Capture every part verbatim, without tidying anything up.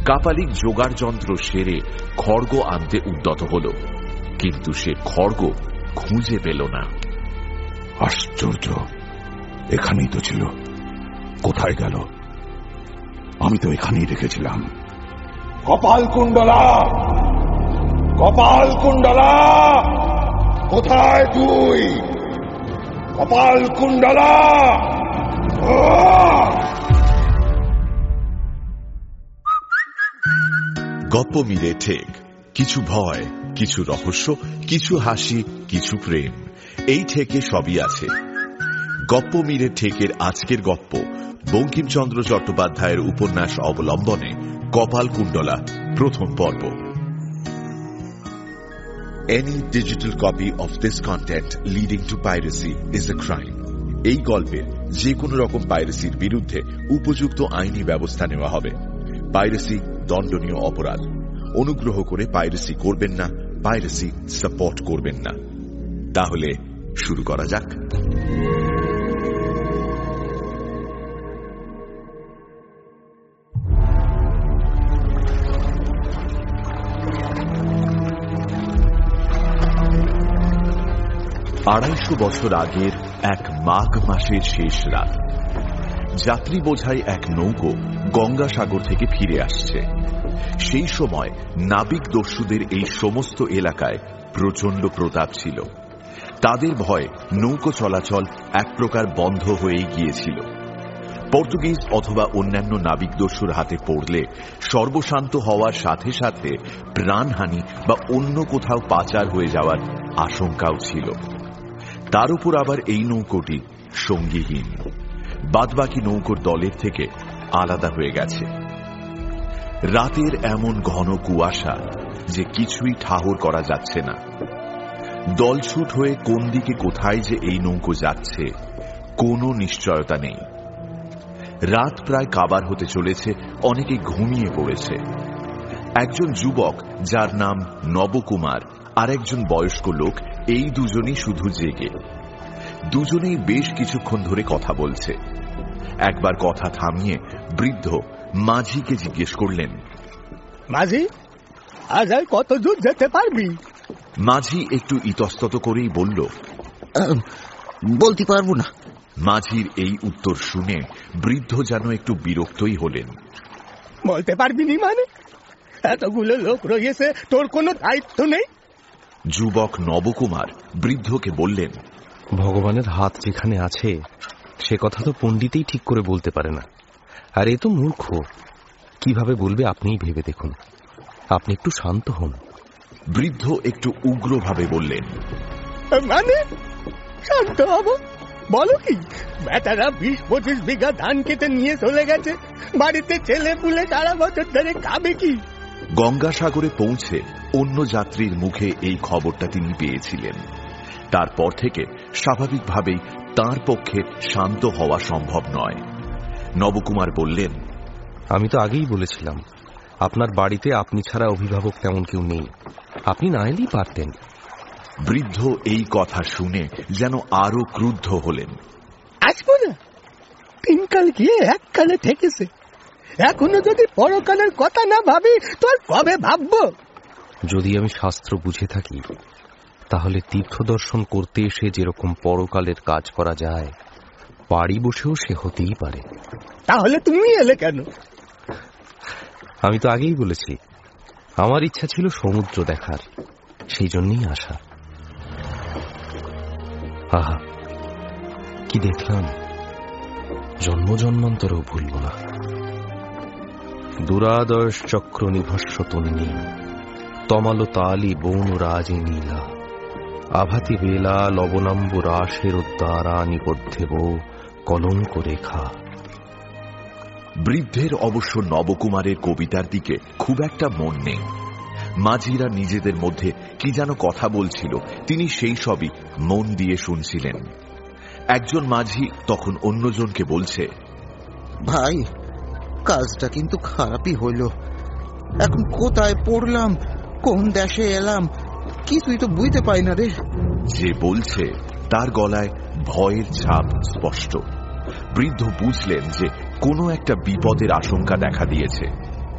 কাপালিক জোগাড় যন্ত্র সেরে খড়গ আনতে উদ্যত হল, কিন্তু সে খড়গ খুঁজে পেল না। আশ্চর্য, এখানেই তো ছিল, কোথায় গেল? আমি তো এখানেই রেখেছিলাম। কপাল কুণ্ডলা, কপাল কুণ্ডলা, কোথায় তুই? কপাল কুণ্ডলা! গপ্প মিলে ঠেক, কিছু ভয়, কিছু রহস্য, কিছু হাসি, কিছু প্রেম, এই ঠেকে সবই আছে। গপ্প মিলে ঠেকের আজকের গপ্প বঙ্কিমচন্দ্র চট্টোপাধ্যায়ের উপন্যাস অবলম্বনে কপাল কুণ্ডলা, প্রথম পর্ব। Any digital copy of this content leading to piracy is a crime. এই গল্পের যে কোনো রকম পাইরেসির বিরুদ্ধে উপযুক্ত আইনি ব্যবস্থা নেওয়া হবে। পাইরেসি দণ্ডনীয় অপরাধ। অনুগ্রহ করে পাইরেসি করবেন না, পাইরেসি সাপোর্ট করবেন না। তাহলে শুরু করা যাক। আড়াইশো বছর আগের এক মাঘ মাসের শেষ রাত, যাত্রী বোঝাই এক নৌকো গঙ্গাসাগর থেকে ফিরে আসছে। সেই সময় নাবিক দস্যুদের এই সমস্ত এলাকায় প্রচন্ড প্রতাপ ছিল। তাদের ভয়ে নৌকো চলাচল এক প্রকার বন্ধ হয়ে গিয়েছিল। পর্তুগিজ অথবা অন্যান্য নাবিক দস্যুর হাতে পড়লে সর্বশান্ত হওয়ার সাথে সাথে প্রাণহানি বা অন্য কোথাও পাচার হয়ে যাওয়ার আশঙ্কাও ছিল। তার উপর আবার এই নৌকোটি সঙ্গীহীন, বাদবাকি নৌকোর দলের থেকে আলাদা হয়ে গেছে। রাতের এমন ঘন কুয়াশা যে কিছুই ঠাহর করা যাচ্ছে না। দলছুট হয়ে কোন দিকে কোথায় যে এই নৌকো যাচ্ছে কোনো নিশ্চয়তা নেই। রাত প্রায় কাবার হতে চলেছে, অনেকে ঘুমিয়ে পড়েছে। একজন যুবক যার নাম নবকুমার আর একজন বয়স্ক লোক, এই দুজনই শুধু জেগে। দুজনেই বেশ কিছুক্ষণ ধরে কথা বলছে। একবার কথা থামিয়ে বৃদ্ধ মাঝিকে জিজ্ঞেস করলেন, মাঝি, আজ আর কত দূর যেতে পারবি? মাঝি একটু ইতস্তত করেই বলল, বলতে পারবো না। মাঝির এই উত্তর শুনে বৃদ্ধ যেন একটু বিরক্তই হলেন। বলতে পারবি নি মানে? এতগুলো লোক রয়েছে, তোর কোনো দায়িত্ব নেই? যুবক নবকুমার বৃদ্ধকে বললেন, ভগবানের হাত যেখানে আছে সে কথা তো পণ্ডিতেই ঠিক করে বলতে পারে না। আর এ তো মূর্খ, কিভাবে বলবে আপনিই ভেবে দেখুন। আপনি একটু শান্ত হন। বৃদ্ধ একটু উগ্রভাবে বললেন, মানে শান্ত হব? বলো কি, বেটারা বিশ পঁচিশ বিঘা ধান কেটে নিয়ে চলে গেছে, বাড়িতে ছেলে পুলে সারা বছর ধরে খাবে কি? গঙ্গাসাগরে পৌঁছে অন্য যাত্রীর মুখে এই খবরটা তিনি পেয়েছিলেন। তারপর থেকে স্বাভাবিকভাবেই তার পক্ষে শান্ত হওয়া সম্ভব নয়। নবকুমার বললেন, আমি তো আগেই বলেছিলাম আপনার বাড়িতে আপনি ছাড়া অভিভাবক তেমন কেউ নেই, আপনি না এলেই পারতেন। বৃদ্ধ এই কথা শুনে যেন আরো ক্রুদ্ধ হলেন। আসবো না? তিনকাল গিয়ে এককালে থেকেছে, এখনো যদি পরকালের কথা না ভাবি তো আর কবে ভাববো? যদি আমি শাস্ত্র বুঝে থাকি তাহলে তীর্থ দর্শন করতে এসে যেরকম পরকালের কাজ করা যায়, বাড়ি বসেও সে হতেই পারে। তাহলে তুমি এলে কেন? আমি তো আগেই বলেছি আমার ইচ্ছা ছিল সমুদ্র দেখার, সেই জন্যই আসা। আহা, কি দেখলাম, জন্ম জন্মান্তরেও ভুলব না। দুরাদর্শ চক্র নিভস্য তন্নি, তমালো তালি বৌন রাজে নীলা, আভাতি বেলা লবণাম্ব রাশের উদ্দারা নিবদ্ধেব কলঙ্ক রেখা। বৃদ্ধের অবশ্য নবকুমারের কবিতার দিকে খুব একটা মন নেই। মাঝিরা নিজেদের মধ্যে কি যেন কথা বলছিল, তিনি সেই সবই মন দিয়ে শুনছিলেন। একজন মাঝি তখন অন্যজনকে বলছে, ভাই, কাজটা কিন্তু খারাপই হইল। এখন কোথায় পড়লাম, কোন দেশে এলাম, কিছুই তো বুঝতে পাই না রে। যে বলছে তার গলায় ভয়ের ছাপ স্পষ্ট। বৃদ্ধ বুঝলেন যে কোনো একটা বিপদের আশঙ্কা দেখা দিয়েছে।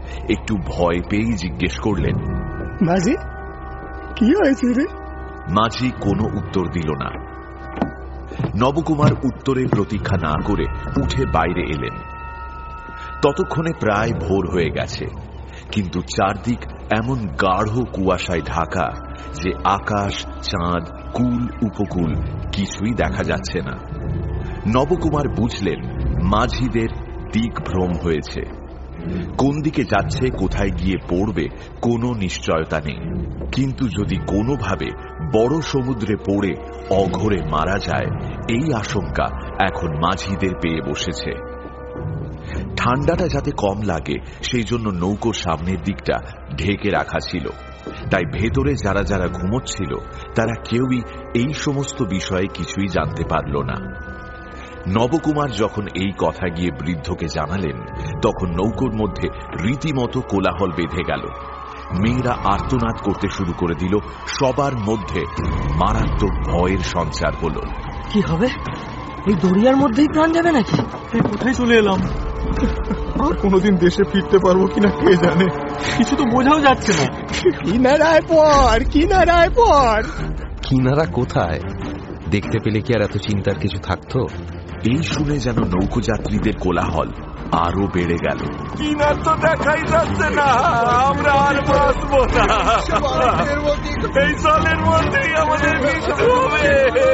একটু ভয় পেয়েই জিজ্ঞেস করলেন, মাঝি কি হয়েছে রে? মাঝি কোনো উত্তর দিল না। নবকুমার উত্তরের প্রতীক্ষা না করে উঠে বাইরে এলেন। ততক্ষণে প্রায় ভোর হয়ে গেছে, কিন্তু চারদিক এমন গাঢ় কুয়াশায় ঢাকা যে আকাশ, চাঁদ, কুল উপকূল কিছুই দেখা যাচ্ছে না। নবকুমার বুঝলেন মাঝিদের দিক ভ্রম হয়েছে। কোন দিকে যাচ্ছে, কোথায় গিয়ে পড়বে কোনো নিশ্চয়তা নেই। কিন্তু যদি কোনোভাবে বড় সমুদ্রে পড়ে অঘোরে মারা যায়, এই আশঙ্কা এখন মাঝিদের পেয়ে বসেছে। ঠান্ডাটা যাতে কম লাগে সেই জন্য নৌকোর সামনের দিকটা ঢেকে রাখা ছিল, তাই ভেতরে যারা যারা ঘুমোচ্ছিল তারা কেউই এই সমস্ত বিষয়ে কিছুই জানতে পারল না। নবকুমার যখন এই কথা গিয়ে বৃদ্ধকে জানালেন, তখন নৌকোর মধ্যে রীতিমতো কোলাহল বেঁধে গেল। মেয়েরা আর্তনাদ করতে শুরু করে দিল। সবার মধ্যে মারাত্মক ভয়ের সঞ্চার হলো। কি হবে? এই দরিয়ার মধ্যেই প্রাণ যাবে নাকি? কোথায় চলে এলাম? আর কোনোদিন দেশে ফিরতে পারবো কিনা কে জানে। কিছু তো বোঝাও যাচ্ছে না। কিনারায় পর, কিনারায় পর। কিনারা কোথায়? দেখতে পেলে কি আর এত চিন্তার কিছু থাকতো? এই শুনে যেন নৌকোযাত্রীদের কোলাহল আরো বেড়ে গেল। কিনার তো দেখাই যাচ্ছে না, আমরা আর বাঁচবো না। এই জলের মধ্যেই আমাদের মৃত্যু হবে।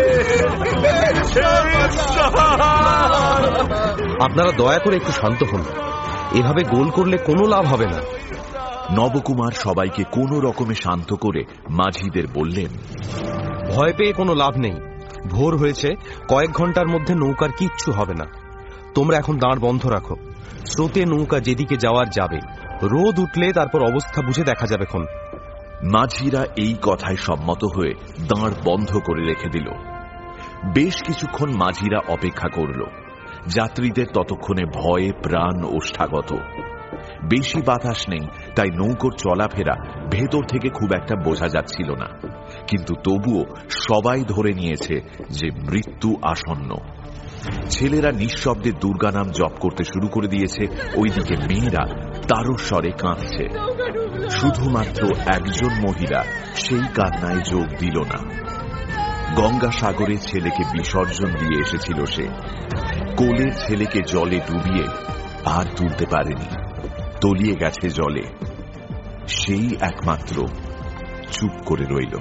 আপনারা দয়া করে একটু শান্ত হন। এভাবে গোল করলে কোনো লাভ হবে না। নবকুমার সবাইকে কোনো রকমে শান্ত করে মাঝিদের বললেন, ভয় পেয়ে কোনো লাভ নেই। ভোর হয়েছে, কয়েক ঘন্টার মধ্যে নৌকার কিচ্ছু হবে না। তোমরা এখন দাঁড় বন্ধ রাখো। স্রোতে নৌকা যেদিকে যাওয়ার যাবে, রোদ উঠলে তারপর অবস্থা বুঝে দেখা যাবে। খন মাঝিরা এই কথায় সম্মত হয়ে দাঁড় বন্ধ করে রেখে দিল। বেশ কিছুক্ষণ মাঝিরা অপেক্ষা করল। যাত্রীদের ততক্ষণে ভয়ে প্রাণ ওষ্ঠাগত। বেশি বাতাস নেই, তাই নৌকোর চলাফেরা ভেতর থেকে খুব একটা বোঝা যাচ্ছিল না, কিন্তু তবুও সবাই ধরে নিয়েছে যে মৃত্যু আসন্ন। ছেলেরা নিঃশব্দে দুর্গা নাম জপ করতে শুরু করে দিয়েছে। ওইদিকে মেয়েরা তারস্বরে কাঁদছে। শুধুমাত্র একজন মহিলা সেই কান্নায় যোগ দিল না। গঙ্গাসাগরে ছেলেকে বিসর্জন দিয়ে এসেছিল সে। কোলের ছেলেকে জলে ডুবিয়ে আর তুলতে পারেনি, তলিয়ে গেছে জলে। সেই একমাত্র চুপ করে রইল।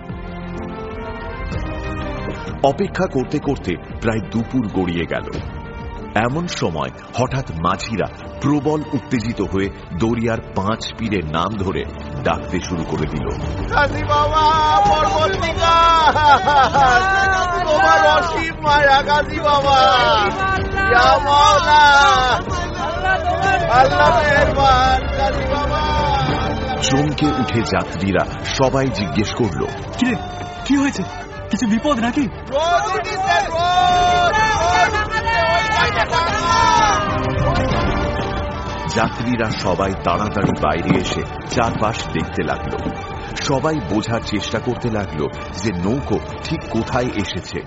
অপেক্ষা করতে করতে প্রায় দুপুর গড়িয়ে গেল। এমন সময় হঠাৎ মাঝিরা প্রবল উত্তেজিত হয়ে দরিয়ার পাঁচ পীরের নাম ধরে ডাকতে শুরু করে দিল। কাজী বাবা, পরবর্তীকা, তোমার অসীম মায়া কাজী বাবা, ইয়া মাওলা, আল্লাহ মেহেরবান কাজী বাবা। চমকে উঠে যাত্রীরা সবাই জিজ্ঞেস করল, কিরে, কি হয়েছে? কিছু বিপদ নাকি? যাত্রীরা সবাই তাড়াতাড়ি বাইরে এসে চারপাশ দেখতে লাগলো। সবাই বোঝার চেষ্টা করতে লাগলো যে নৌকো ঠিক কোথায় এসেছে,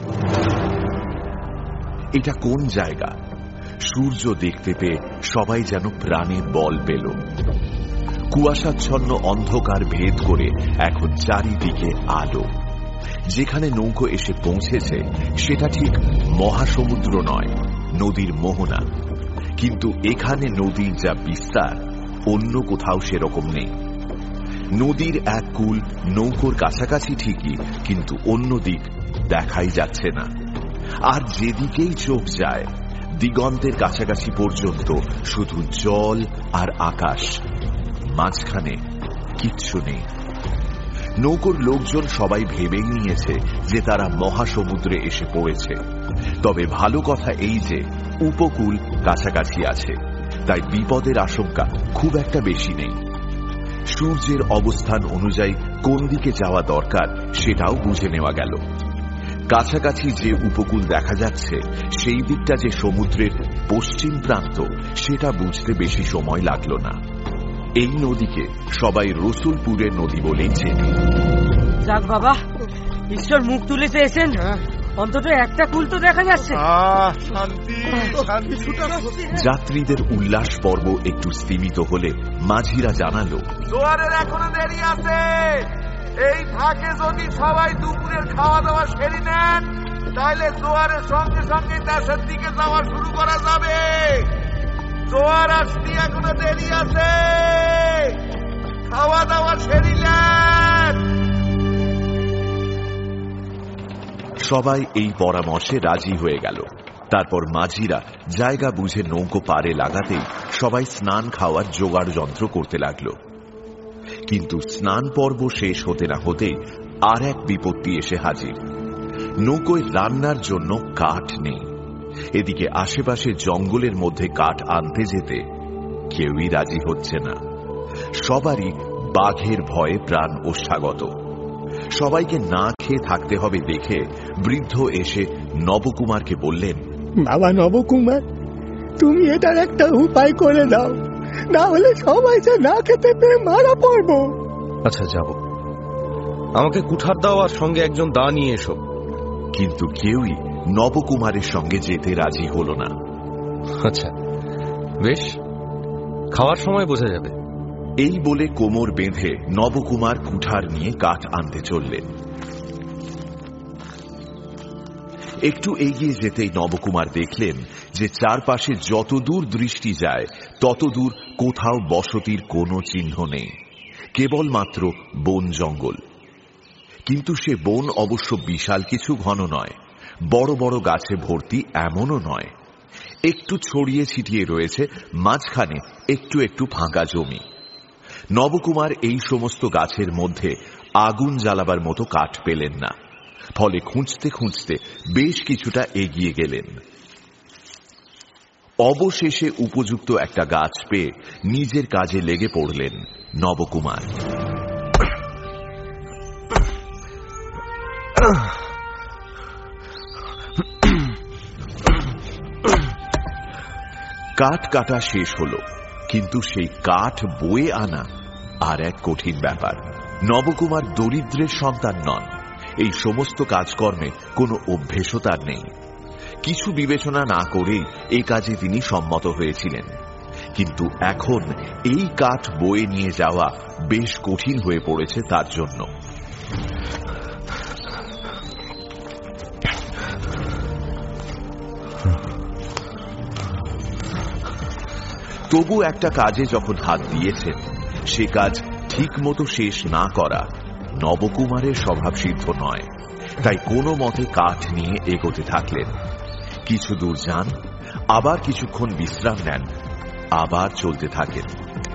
এটা কোন জায়গা। সূর্য দেখতে পেয়ে সবাই যেন প্রাণে বল পেল। কুয়াশাচ্ছন্ন অন্ধকার ভেদ করে এখন চারিদিকে আলো। যেখানে নৌকো এসে পৌঁছেছে সেটা ঠিক মহাসমুদ্র নয়, নদীর মোহনা। কিন্তু এখানে নদীর যা বিস্তার অন্য কোথাও সেরকম নেই। নদীর এক কূল নৌকোর কাছাকাছি ঠিকই, কিন্তু অন্য দিক দেখাই যাচ্ছে না। আর যেদিকেই চোখ যায় দিগন্তের কাছাকাছি পর্যন্ত শুধু জল আর আকাশ, মাঝখানে কিচ্ছু নেই। নৌকোর লোকজন সবাই ভেবেই নিয়েছে যে তারা মহাসমুদ্রে এসে পড়েছে। তবে ভালো কথা এই যে উপকূল কাছাকাছি আছে, তাই বিপদের আশঙ্কা খুব একটা বেশি নেই। সূর্যের অবস্থান অনুযায়ী কোন দিকে যাওয়া দরকার সেটাও বুঝে নেওয়া গেল। কাছাকাছি যে উপকূল দেখা যাচ্ছে সেই দিকটা যে সমুদ্রের পশ্চিম প্রান্ত সেটা বুঝতে বেশি সময় লাগলো না। এই নদীকে সবাই রসুলপুরের নদী বলেই চেনে। যাক বাবা, ঈশ্বর মুখ তুলে চেয়েছেন, অন্তত একটা কুল তো দেখা যাচ্ছে। যাত্রীদের উল্লাস পর্ব একটু স্তীমিত হলে মাঝিরা জানালো, জোয়ারের এখনো দেরি আছে। এই ফাঁকে যদি সবাই দুপুরের খাওয়া দাওয়া সেরে নেন, তাহলে জোয়ারের সঙ্গে সঙ্গে দেশের দিকে যাওয়া শুরু করা যাবে। জোয়ার আসতে এখনো দেরি আছে, খাওয়া দাওয়া সেরিলেন। সবাই এই পরামর্শে রাজি হয়ে গেল। তারপর মাঝিরা জায়গা বুঝে নৌকো পারে লাগাতেই সবাই স্নান খাওয়ার জোগাড় যন্ত্র করতে লাগলো। কিন্তু স্নান পর্ব শেষ হতে না হতেই আর এক বিপত্তি এসে হাজির। নৌকোয় রান্নার জন্য কাঠ নেই। এদিকে আশেপাশে জঙ্গলের মধ্যে কাঠ আনতে যেতে কেউই রাজি হচ্ছে না। সবারই বাঘের ভয়ে প্রাণ ওষ্ঠাগত। সবাইকে না খেয়ে থাকতে হবে দেখে বৃদ্ধ এসে নবকুমারকে বললেন, বাবা নবকুমার, তুমি এটার একটা উপায় করে দাও, না হলে সবাই যে না খেতে পেয়ে মারা পড়বো। আচ্ছা যাব, আমাকে কুঠার দাও আর সঙ্গে একজন দা নিয়ে এসো। কিন্তু কেউই নবকুমারের সঙ্গে যেতে রাজি হল না। আচ্ছা বেশ, খাওয়ার সময় বোঝা যাবে। এই বলে কোমর বেঁধে নবকুমার কুঠার নিয়ে কাঠ আনতে চললেন। একটু এগিয়ে যেতেই নবকুমার দেখলেন যে চারপাশে যতদূর দৃষ্টি যায় ততদূর কোথাও বসতির কোনো চিহ্ন নেই, কেবলমাত্র বন জঙ্গল। কিন্তু সে বন অবশ্য বিশাল কিছু ঘন নয়, বড় বড় গাছে ভর্তি এমনও নয়। একটু ছড়িয়ে ছিটিয়ে রয়েছে মাঝখানে একটু একটু ফাঁকা জমি। নবকুমার এই সমস্ত গাছের মধ্যে আগুন জ্বালাবার মতো কাঠ পেলেন না, ফলে খুঁজতে খুঁজতে বেশ কিছুটা এগিয়ে গেলেন। অবশেষে উপযুক্ত একটা গাছ পেয়ে নিজের কাজে লেগে পড়লেন নবকুমার। কাঠ কাটা শেষ হলো, কিন্তু সেই কাঠ বয়ে আনা আর এক কঠিন ব্যাপার। নবকুমার দরিদ্রের সন্তান নন, এই সমস্ত কাজকর্মে কোনো অভ্যেসও তার নেই। কিছু বিবেচনা না করেই এ কাজে তিনি সম্মত হয়েছিলেন। কিন্তু এখন এই কাঠ বয়ে নিয়ে যাওয়া বেশ কঠিন হয়ে পড়েছে তার জন্য। তবু একটা কাজে যখন হাত দিয়েছেন, সে কাজ ঠিক মতো শেষ না করা নবকুমারের স্বভাবসিদ্ধ নয়। তাই কোনো মতে কাঠ নিয়ে এগোতে থাকলেন। কিছু দূর যান, আবার কিছুক্ষণ বিশ্রাম নেন, আবার চলতে থাকেন।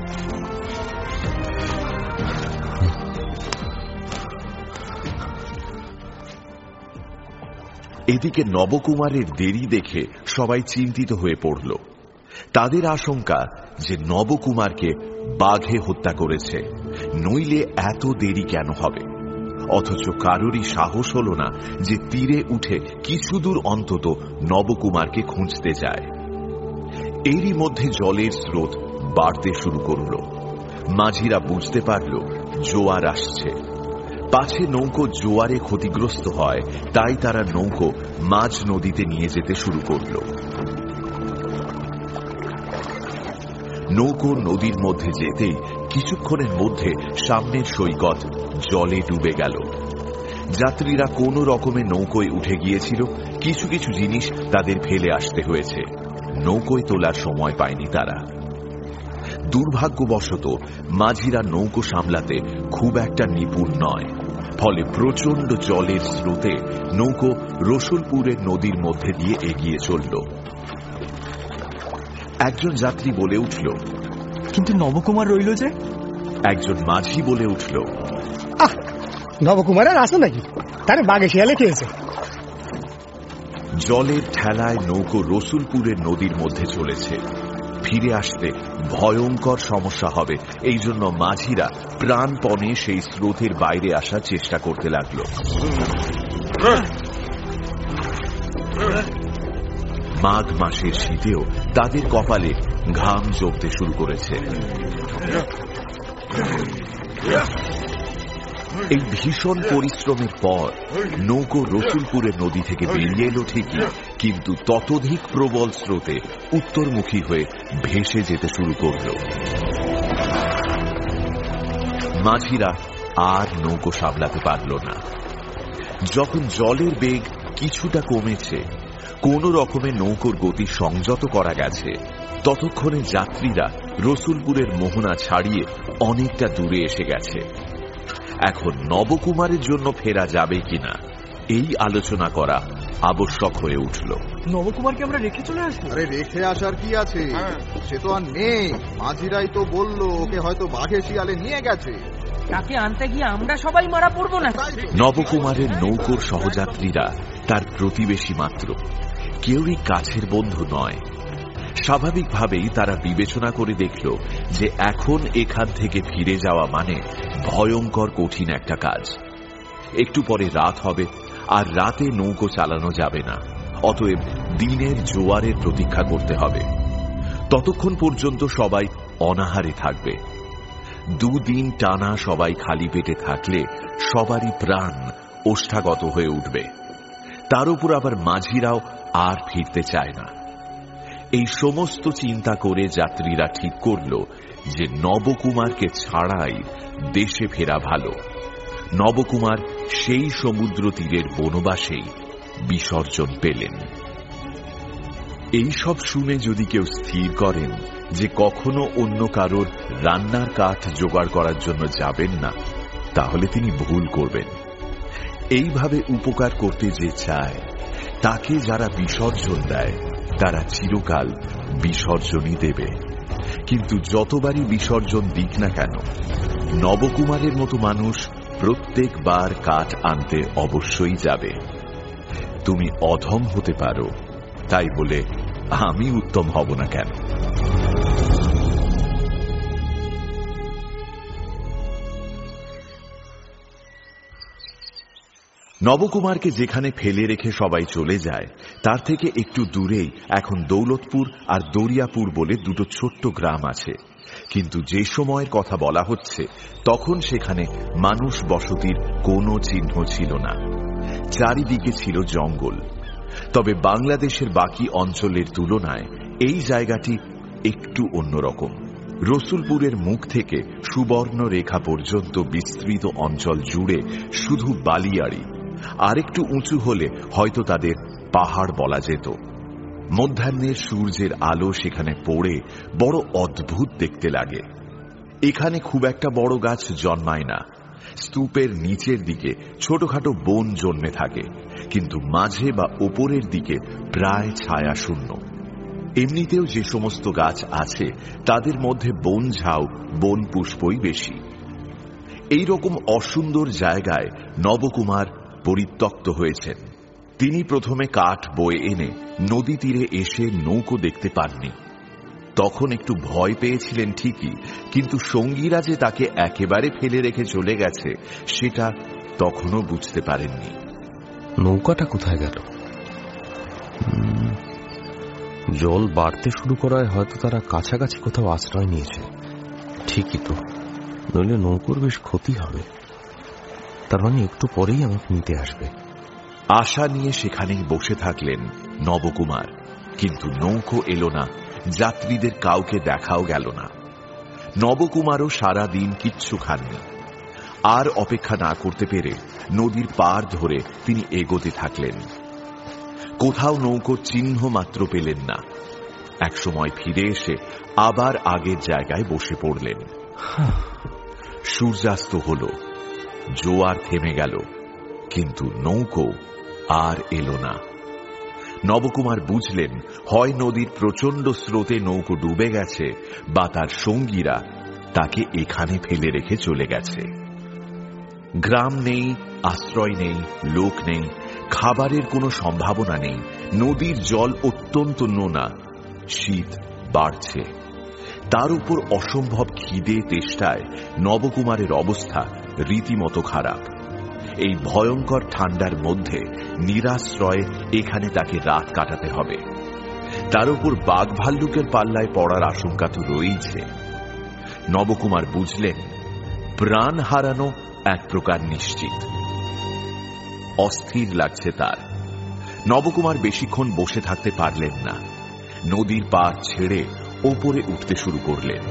এদিকে নবকুমারের দেরি দেখে সবাই চিন্তিত হয়ে পড়ল। তাদের আশঙ্কা যে নবকুমারকে বাঘে হত্যা করেছে, নইলে এত দেরি কেন হবে। অথচ কারোরই সাহস হল না যে তীরে উঠে কিছু দূর অন্তত নবকুমারকে খুঁজতে যায়। এরই মধ্যে জলের স্রোত বাড়তে শুরু করল। মাঝিরা বুঝতে পারল জোয়ার আসছে। পাছে নৌকো জোয়ারে ক্ষতিগ্রস্ত হয়, তাই তারা নৌকো মাঝ নদীতে নিয়ে যেতে শুরু করল। নৌকো নদীর মধ্যে যেতেই কিছুক্ষণের মধ্যে সামনের সৈকত জলে ডুবে গেল। যাত্রীরা কোন রকমে নৌকোয় উঠে গিয়েছিল, কিছু কিছু জিনিস তাদের ফেলে আসতে হয়েছে। নৌকোয় তোলার সময় পায়নি তারা। দুর্ভাগ্যবশত মাঝিরা নৌকো সামলাতে খুব একটা নিপুণ নয়, ফলে প্রচন্ড জলের স্রোতে নৌকো রসুলপুরের নদীর মধ্যে দিয়ে এগিয়ে চলল। একজন যাত্রী বলে উঠল, কিন্তু নবকুমার রইল যে? একজন মাঝি বলে উঠল, আহ, নবকুমার আর আসে নাকি? তার বাঘে শিয়ালে খেয়েছে। জলের ঠেলায় নৌকো রসুলপুরের নদীর মধ্যে চলেছে। ফিরে আসতে ভয়ঙ্কর সমস্যা হবে, এই জন্য মাঝিরা প্রাণপণে সেই স্রোতের বাইরে আসার চেষ্টা করতে লাগলো। মাঘ মাসের শীতেও তাদের কপালে ঘাম জমতে শুরু করেছে। এই ভীষণ পরিশ্রমের পর নৌকো রসুলপুরের নদী থেকে বেরিয়ে এলো ঠিকই, কিন্তু ততোধিক প্রবল স্রোতে উত্তরমুখী হয়ে ভেসে যেতে শুরু করল। মাঝিরা আর নৌকো সামলাতে পারল না। যখন জলের বেগ কিছুটা কমেছে, কোন রকমে নৌকোর গতি সংযত করা গেছে, ততক্ষণে যাত্রীরা রসুলপুরের মোহনা ছাড়িয়ে অনেকটা দূরে এসে গেছে। এখন নবকুমারের জন্য ফেরা যাবে কিনা এই আলোচনা করা আবশ্যক হয়ে উঠল। নবকুমারকে আমরা রেখে চলে আসবো? আরে রেখে আসার কি আছে, সে তো আর নেই। মাঝিরাই তো বললো ওকে হয়তো বাঘে শিয়ালে নিয়ে গেছে। তাকে আনতে গিয়ে আমরা সবাই মারা পড়বো না? নবকুমারের নৌকোর সহযাত্রীরা তার প্রতিবেশী মাত্র, কেউই কাছের বন্ধু নয়। স্বাভাবিকভাবেই তারা বিবেচনা করে দেখল যে এখন এখান থেকে ফিরে যাওয়া মানে ভয়ঙ্কর কঠিন একটা কাজ। একটু পরে রাত হবে, আর রাতে নৌকো চালানো যাবে না। অতএব দিনের জোয়ারের প্রতীক্ষা করতে হবে। ততক্ষণ পর্যন্ত সবাই অনাহারে থাকবে। দুদিন টানা সবাই খালি পেটে থাকলে সবারই প্রাণ ওষ্ঠাগত হয়ে উঠবে। তার উপর আবার মাঝিরাও আর ফিরতে চায় না। এই সমস্ত চিন্তা করে যাত্রীরা ঠিক করল যে নবকুমারকে ছাড়াই দেশে ফেরা ভালো। নবকুমার সেই সমুদ্র তীরের বনবাসেই বিসর্জন পেলেন। এই সব শুনে যদি কেউ স্থির করেন যে কখনো অন্য কারোর রান্নার কাঠ জোগাড় করার জন্য যাবেন না, তাহলে তিনি ভুল করবেন। এইভাবে উপকার করতে যে চায় তাকে যারা বিসর্জন দেয় তারা চিরকাল বিসর্জনই দেবে। কিন্তু যতবারই বিসর্জন দিক না কেন, নবকুমারের মতো মানুষ প্রত্যেকবার কাঠ আনতে অবশ্যই যাবে। তুমি অধম হতে পারো, তাই বলে আমি উত্তম হব না কেন? নবকুমারকে যেখানে ফেলে রেখে সবাই চলে যায় তার থেকে একটু দূরেই এখন দৌলতপুর আর দরিয়াপুর বলে দুটো ছোট্ট গ্রাম আছে। কিন্তু যে সময়ের কথা বলা হচ্ছে তখন সেখানে মানুষ বসতির কোনো চিহ্ন ছিল না। চারিদিকে ছিল জঙ্গল। তবে বাংলাদেশের বাকি অঞ্চলের তুলনায় এই জায়গাটি একটু অন্যরকম। রসুলপুরের মুখ থেকে সুবর্ণ রেখা পর্যন্ত বিস্তৃত অঞ্চল জুড়ে শুধু বালিয়াড়ি, আর একটু উঁচু হলে হয়তো তাদের পাহাড় বলা যেত। মধ্যাহ্নের সূর্যের আলো সেখানে পড়ে বড় অদ্ভুত দেখতে লাগে। এখানে খুব একটা বড় গাছ জন্মায় না। স্তূপের নিচের দিকে ছোটখাটো বন জন্মে থাকে, কিন্তু মাঝে বা ওপরের দিকে প্রায় ছায়া শূন্য। এমনিতেও যে সমস্ত গাছ আছে তাদের মধ্যে বন ঝাউ, বন পুষ্পই বেশি। এইরকম অসুন্দর জায়গায় নবকুমার পরিত্যক্ত হয়েছেন। তিনি প্রথমে কাঠ বয়ে এনে নদী তীরে এসে নৌকো দেখতে পাননি। তখন একটু ভয় পেয়েছিলেন ঠিকই, কিন্তু সঙ্গীরা যে তাকে একেবারে ফেলে রেখে চলে গেছে সেটা তখনও বুঝতে পারেননি। নৌকাটা কোথায় গেল? জল বাড়তে শুরু করায় হয়তো তারা কাছাকাছি কোথাও আশ্রয় নিয়েছে। ঠিকই তো, নইলে নৌকোর বেশ ক্ষতি হবে। তার মানে একটু পরেই আমাকে নিতে আসবে। আশা নিয়ে সেখানেই বসে থাকলেন নবকুমার, কিন্তু নৌকো এলো না, যাত্রীদের কাউকে দেখাও গেল না। নবকুমারও সারা দিন কিচ্ছু খাননি। আর অপেক্ষা না করতে পেরে নদীর পার ধরে তিনি এগোতে থাকলেন। কোথাও নৌকোর চিহ্ন মাত্র পেলেন না। একসময় ফিরে এসে আবার আগের জায়গায় বসে পড়লেন। সূর্যাস্ত হল, জোয়ার থেমে গেল, কিন্তু নৌকো আর এলো না। নবকুমার বুঝলেন হয় নদীর প্রচন্ড স্রোতে নৌকো ডুবে গেছে, বা তার সঙ্গীরা তাকে এখানে ফেলে রেখে চলে গেছে। গ্রাম নেই, আশ্রয় নেই, লোক নেই, খাবারের কোনো সম্ভাবনা নেই। নদীর জল অত্যন্ত নোনা, শীত বাড়ছে। তার উপর অসম্ভব খিদে তেষ্টায় নবকুমারের অবস্থা রীতিমতো খারাপ। এই ভয়ঙ্কর ঠান্ডার মধ্যে নিরাশ্রয়ে এখানে তাকে রাত কাটাতে হবে। তার উপর বাঘ ভাল্লুকের পাল্লায় পড়ার আশঙ্কা তো রয়েছে। নবকুমার বুঝলেন প্রাণ হারানো এক প্রকার নিশ্চিত। অস্থির লাগছে তার। নবকুমার বেশিক্ষণ বসে থাকতে পারলেন না, নদীর পাড় ছেড়ে ওপরে উঠতে শুরু করলেন।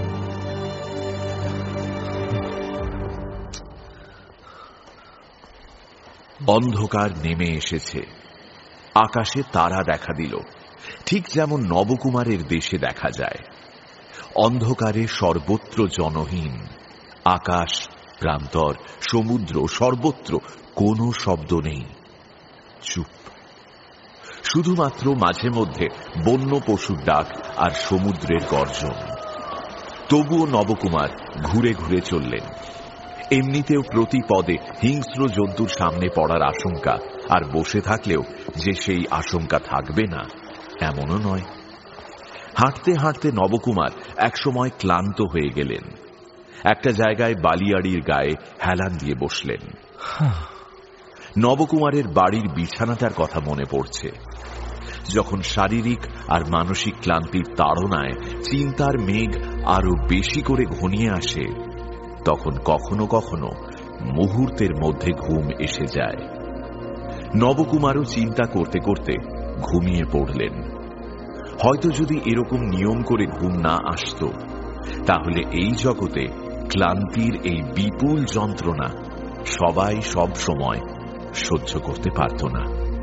অন্ধকার নেমে এসেছে, আকাশে তারা দেখা দিল, ঠিক যেমন নবকুমারের দেশে দেখা যায়। অন্ধকারে সর্বত্র জনহীন, আকাশ, প্রান্তর, সমুদ্র, সর্বত্র কোনো শব্দ নেই, চুপ। শুধুমাত্র মাঝে মধ্যে বন্য পশুর ডাক আর সমুদ্রের গর্জন। তবুও নবকুমার ঘুরে ঘুরে চললেন। এমনিতেও প্রতি পদে হিংস্র জন্তুর সামনে পড়ার আশঙ্কা, আর বসে থাকলেও যে সেই আশঙ্কা থাকবে না এমনও নয়। হাঁটতে হাঁটতে নবকুমার একসময় ক্লান্ত হয়ে গেলেন। একটা জায়গায় বালিয়াড়ির গায়ে হেলান দিয়ে বসলেন। নবকুমারের বাড়ির বিছানাটার কথা মনে পড়ছে। যখন শারীরিক আর মানসিক ক্লান্তির তাড়নায় চিন্তার মেঘ আরো বেশি করে ঘনিয়ে আসে, তখন কখনো কখনো মুহূর্তের মধ্যে ঘুম এসে যায়। নবকুমারও চিন্তা করতে করতে ঘুমিয়ে পড়লেন। হয়তো যদি এরকম নিয়ম করে ঘুম না আসত, তাহলে এই জগতে ক্লান্তির এই বিপুল যন্ত্রণা সবাই সব সময় সহ্য করতে পারত না।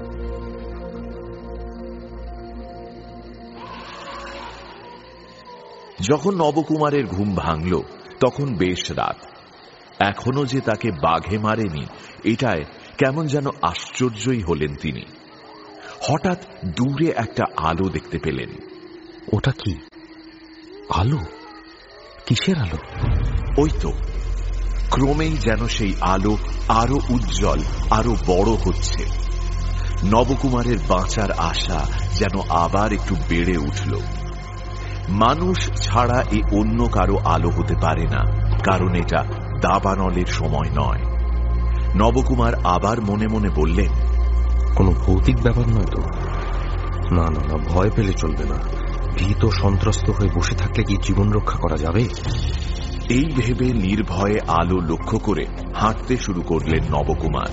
যখন নবকুমারের ঘুম ভাঙল, তখন বেশ রাত। এখনো যে তাকে বাঘে মারেনি, এটায় কেমন যেন আশ্চর্যই হলেন তিনি। হঠাৎ দূরে একটা আলো দেখতে পেলেন। ওটা কি আলো? কিসের আলো? ওই তো, ক্রমেই যেন সেই আলো আরো উজ্জ্বল, আরো বড় হচ্ছে। নবকুমারের বাঁচার আশা যেন আবার একটু বেড়ে উঠল। মানুষ ছাড়া এ অন্য কারো আলো হতে পারে না, কারণ এটা দাবানলের সময় নয়। নবকুমার আবার মনে মনে বললেন, কোনো ভৌতিক ব্যাপার নয় তো? না না না, ভয় পেলে চলবে না। ভীত সন্ত্রস্ত হয়ে বসে থাকলে কি জীবন রক্ষা করা যাবে? এই ভেবে নির্ভয়ে আলো লক্ষ্য করে হাঁটতে শুরু করলেন নবকুমার।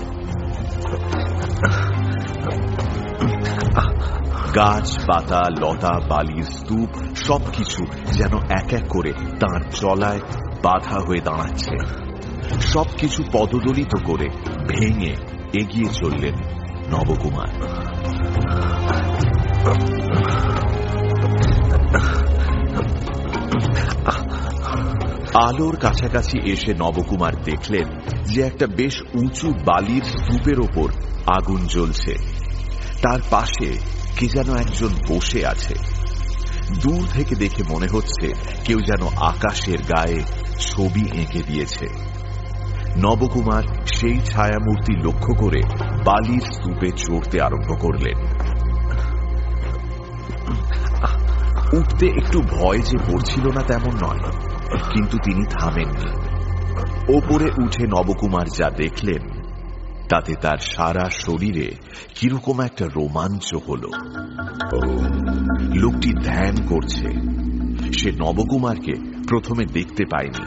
গাছ, পাতা, লতা, বালির স্তূপ সবকিছু যেন এক এক করে তাঁর চলায় বাধা হয়ে দাঁড়াচ্ছে। সবকিছু পদদলিত করে ভেঙে এগিয়ে চললেন নবকুমার। আলোর কাছাকাছি এসে নবকুমার দেখলেন যে একটা বেশ উঁচু বালির স্তূপের ওপর আগুন জ্বলছে। তার পাশে কে যেন একজন বসে আছে। দূর থেকে দেখে মনে হচ্ছে কেউ যেন আকাশের গায়ে ছবি এঁকে দিয়েছে। নবকুমার সেই ছায়ামূর্তি লক্ষ্য করে বালির স্তূপে চড়তে আরম্ভ করলেন। উঠতে একটু ভয় যে করছিল না তেমন নয়, কিন্তু তিনি থামেননি। ওপরে উঠে নবকুমার যা দেখলেন, তাতে তার সারা শরীরে কিরকম একটা রোমাঞ্চ হল। লোকটি ধ্যান করছে। সে নবকুমারকে প্রথমে দেখতে পায়নি।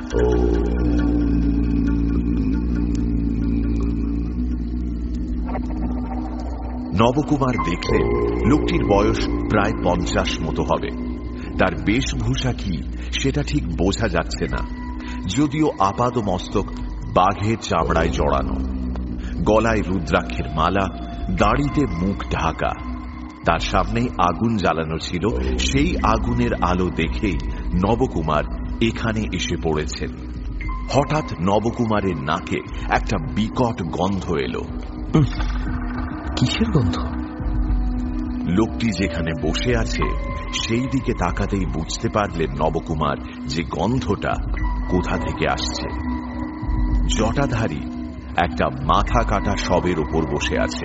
নবকুমার দেখলেন লোকটির বয়স প্রায় পঞ্চাশ মতো হবে। তার বেশভূষা কি সেটা ঠিক বোঝা যাচ্ছে না, যদিও আপাদ মস্তক বাঘের চামড়ায় জড়ানো, গলায় রুদ্রাক্ষের মালা, দাড়িতে মুখ ঢাকা। তার সামনেই আগুন জ্বালানো ছিল। সেই আগুনের আলো দেখেই নবকুমার এখানে এসে পড়েছেন। হঠাৎ নবকুমারের নাকে একটা বিকট গন্ধ এলো। কিসের গন্ধ? লোকটি যেখানে বসে আছে সেই দিকে তাকাতেই বুঝতে পারলেন নবকুমার যে গন্ধটা কোথা থেকে আসছে। জটাধারী একটা মাথা কাটা শবের উপর বসে আছে।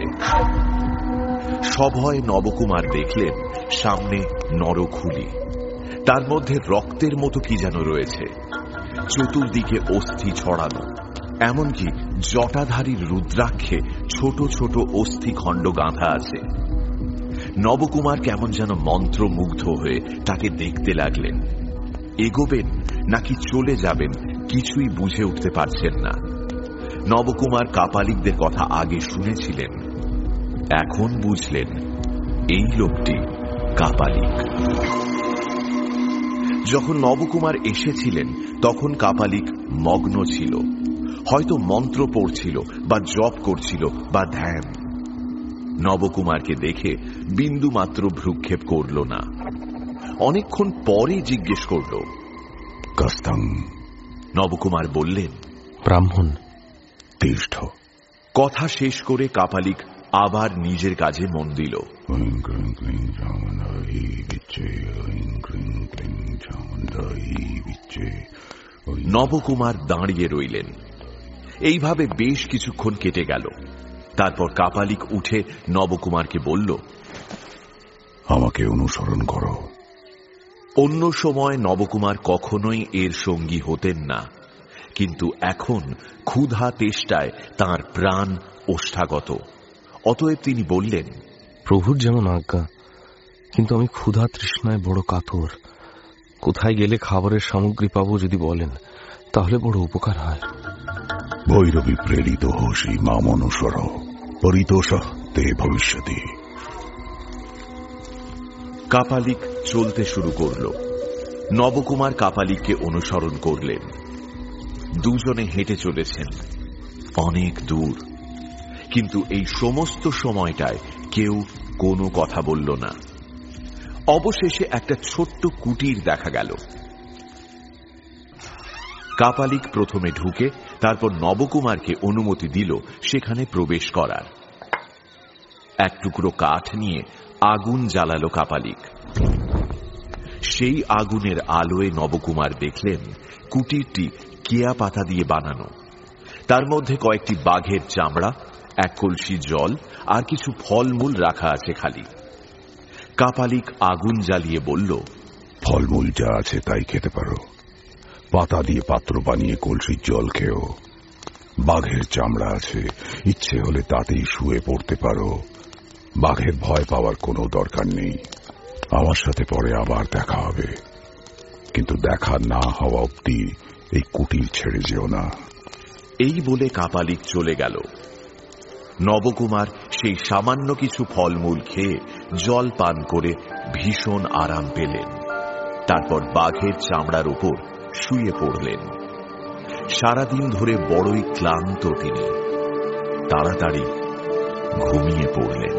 সভয়ে নবকুমার দেখলেন সামনে নরখুলি, তার মধ্যে রক্তের মতো কি যেন রয়েছে। চতুর্দিকে অস্থি ছড়ানো, এমনকি জটাধারীর রুদ্রাক্ষে ছোট ছোট অস্থি খণ্ড গাঁথা আছে। নবকুমার কেমন যেন মন্ত্রমুগ্ধ হয়ে তাকে দেখতে লাগলেন। এগোবেন নাকি চলে যাবেন কিছুই বুঝে উঠতে পারছেন না। নবকুমার কাপালিকদের কথা আগে শুনেছিলেন, এখন বুঝলেন এই লোকটি কাপালিক। যখন নবকুমার এসেছিলেন তখন কাপালিক মগ্ন ছিল, হয়তো মন্ত্র পড়ছিল বা জপ করছিল বা ধ্যান। নবকুমারকে দেখে বিন্দু মাত্র ভ্রুক্ষেপ করল না। অনেকক্ষণ পরে জিজ্ঞেস করল, কাস্তাং। নবকুমার বললেন, ব্রাহ্মণ। তিষ্ঠ। কথা শেষ করে কাপালিক আবার নিজের কাজে মন দিল। নবকুমার দাঁড়িয়ে রইলেন। এইভাবে বেশ কিছুক্ষণ কেটে গেল। তারপর কাপালিক উঠে নবকুমারকে বলল, আমাকে অনুসরণ করো। অন্য সময় নবকুমার কখনোই এর সঙ্গী হতেন না, কিন্তু এখন ক্ষুধা তেষ্টায় তাঁর প্রাণ ওষ্ঠাগত। অতএব তিনি বললেন, প্রভুর যেমন আজ্ঞা, কিন্তু আমি ক্ষুধা তৃষ্ণায় বড় কাতর। কোথায় গেলে খাবারের সামগ্রী পাবো যদি বলেন, তাহলে বড় উপকার হয়। ভৈরবী প্রেরিত হোসি মাম অনুসর, পরিতোষ তে ভবিষ্যতি। কাপালিক চলতে শুরু করল। নবকুমার কাপালিককে অনুসরণ করলেন। দুজনে হেঁটে চলেছেন অনেক দূর, কিন্তু এই সমস্ত সময়টায় কেউ কোনো কথা বলল না। অবশেষে একটা ছোট্ট কুটির দেখা গেল। কাপালিক প্রথমে ঢুকে তারপর নবকুমারকে অনুমতি দিল সেখানে প্রবেশ করার। এক টুকরো কাঠ নিয়ে আগুন জ্বালালো কাপালিক। সেই আগুনের আলোয় নবকুমার দেখলেন কুটিরটি কেয়া পাতা দিয়ে বানানো। তার মধ্যে কয়েকটি বাঘের চামড়া, এক কলসি জল আর কিছু ফলমূল রাখা আছে খালি। কাপালিক আগুন জ্বালিয়ে বলল, ফলমূল যা আছে তাই খেতে পারো। পাতা দিয়ে পাত্র বানিয়ে কলসির জল খেও। বাঘের চামড়া আছে, ইচ্ছে হলে তাতেই শুয়ে পড়তে পারো। বাঘের ভয় পাওয়ার কোনো দরকার নেই। আমার সাথে পরে আবার দেখা হবে, কিন্তু দেখা না হওয়া অবধি এই কুটির ছেড়ে যেও না। এই বলে কাপালিক চলে গেল। নবকুমার সেই সামান্য কিছু ফলমূল খেয়ে জল পান করে ভীষণ আরাম পেলেন। তারপর বাঘের চামড়ার উপর শুয়ে পড়লেন। সারাদিন ধরে বড়ই ক্লান্ত তিনি। তাড়াতাড়ি ঘুমিয়ে পড়লেন।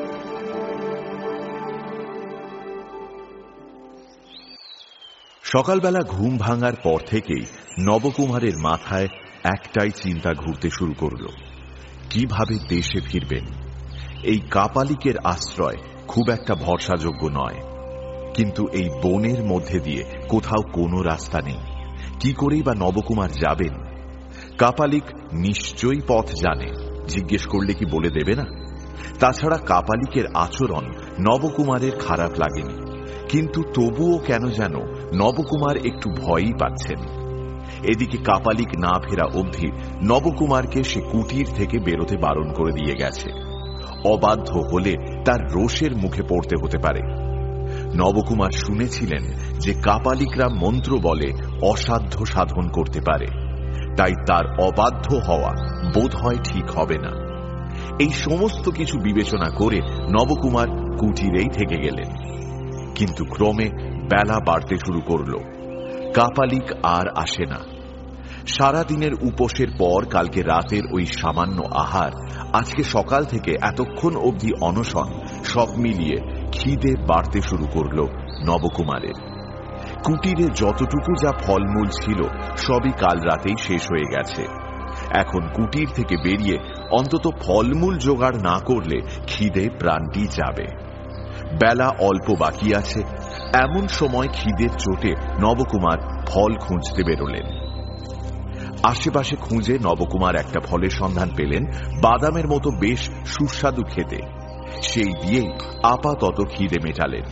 সকালবেলা ঘুম ভাঙার পর থেকেই নবকুমারের মাথায় একটাই চিন্তা ঘুরতে শুরু করল, কিভাবে দেশে ফিরবেন। এই কাপালিকের আশ্রয় খুব একটা ভরসাযোগ্য নয়, কিন্তু এই বনের মধ্যে দিয়ে কোথাও কোনো রাস্তা নেই। কি করেই বা নবকুমার যাবেন? কাপালিক নিশ্চয়ই পথ জানে, জিজ্ঞেস করলে কি বলে দেবে না? তাছাড়া কাপালিকের আচরণ নবকুমারের খারাপ লাগেনি, কিন্তু তবুও কেন যেন নবকুমার একটু ভয়ই পাচ্ছেন। এদিকে কাপালিক না ফেরা অবধি নবকুমারকে সে কুটির থেকে বেরোতে বারণ করে দিয়ে গেছে। অবাধ্য হলে তার রোষের মুখে পড়তে হতে পারে। নবকুমার শুনেছিলেন যে কাপালিকরা মন্ত্র বলে অসাধ্য সাধন করতে পারে, তাই তার অবাধ্য হওয়া বোধ হয় ঠিক হবে না। এই সমস্ত কিছু বিবেচনা করে নবকুমার কুটিরেই থেকে গেলেন। কিন্তু ক্রমে বেলা বাড়তে শুরু করল। কাপালিক আর আসে না। সারাদিনের উপোসের পর কালকে রাতের ওই সামান্য আহার, আজকে সকাল থেকে এতক্ষণ অবধি অনশন, সব মিলিয়ে খিদে বাড়তে শুরু করল নবকুমারের। কুটিরে যতটুকু যা ফলমূল ছিল সবই কাল রাতেই শেষ হয়ে গেছে। এখন কুটির থেকে বেরিয়ে অন্তত ফলমূল জোগাড় না করলে খিদে প্রাণটি যাবে। বেলা অল্প বাকি আছে। এমন সময় খিদের চোটে নবকুমার ফল খুঁজতে বেরোলেন। আশেপাশে খুঁজে নবকুমার একটা ফলের সন্ধান পেলেন, বাদামের মতো বেশ সুস্বাদু খেতে। সেই দিয়েই আপাতত খিদে মেটালেন।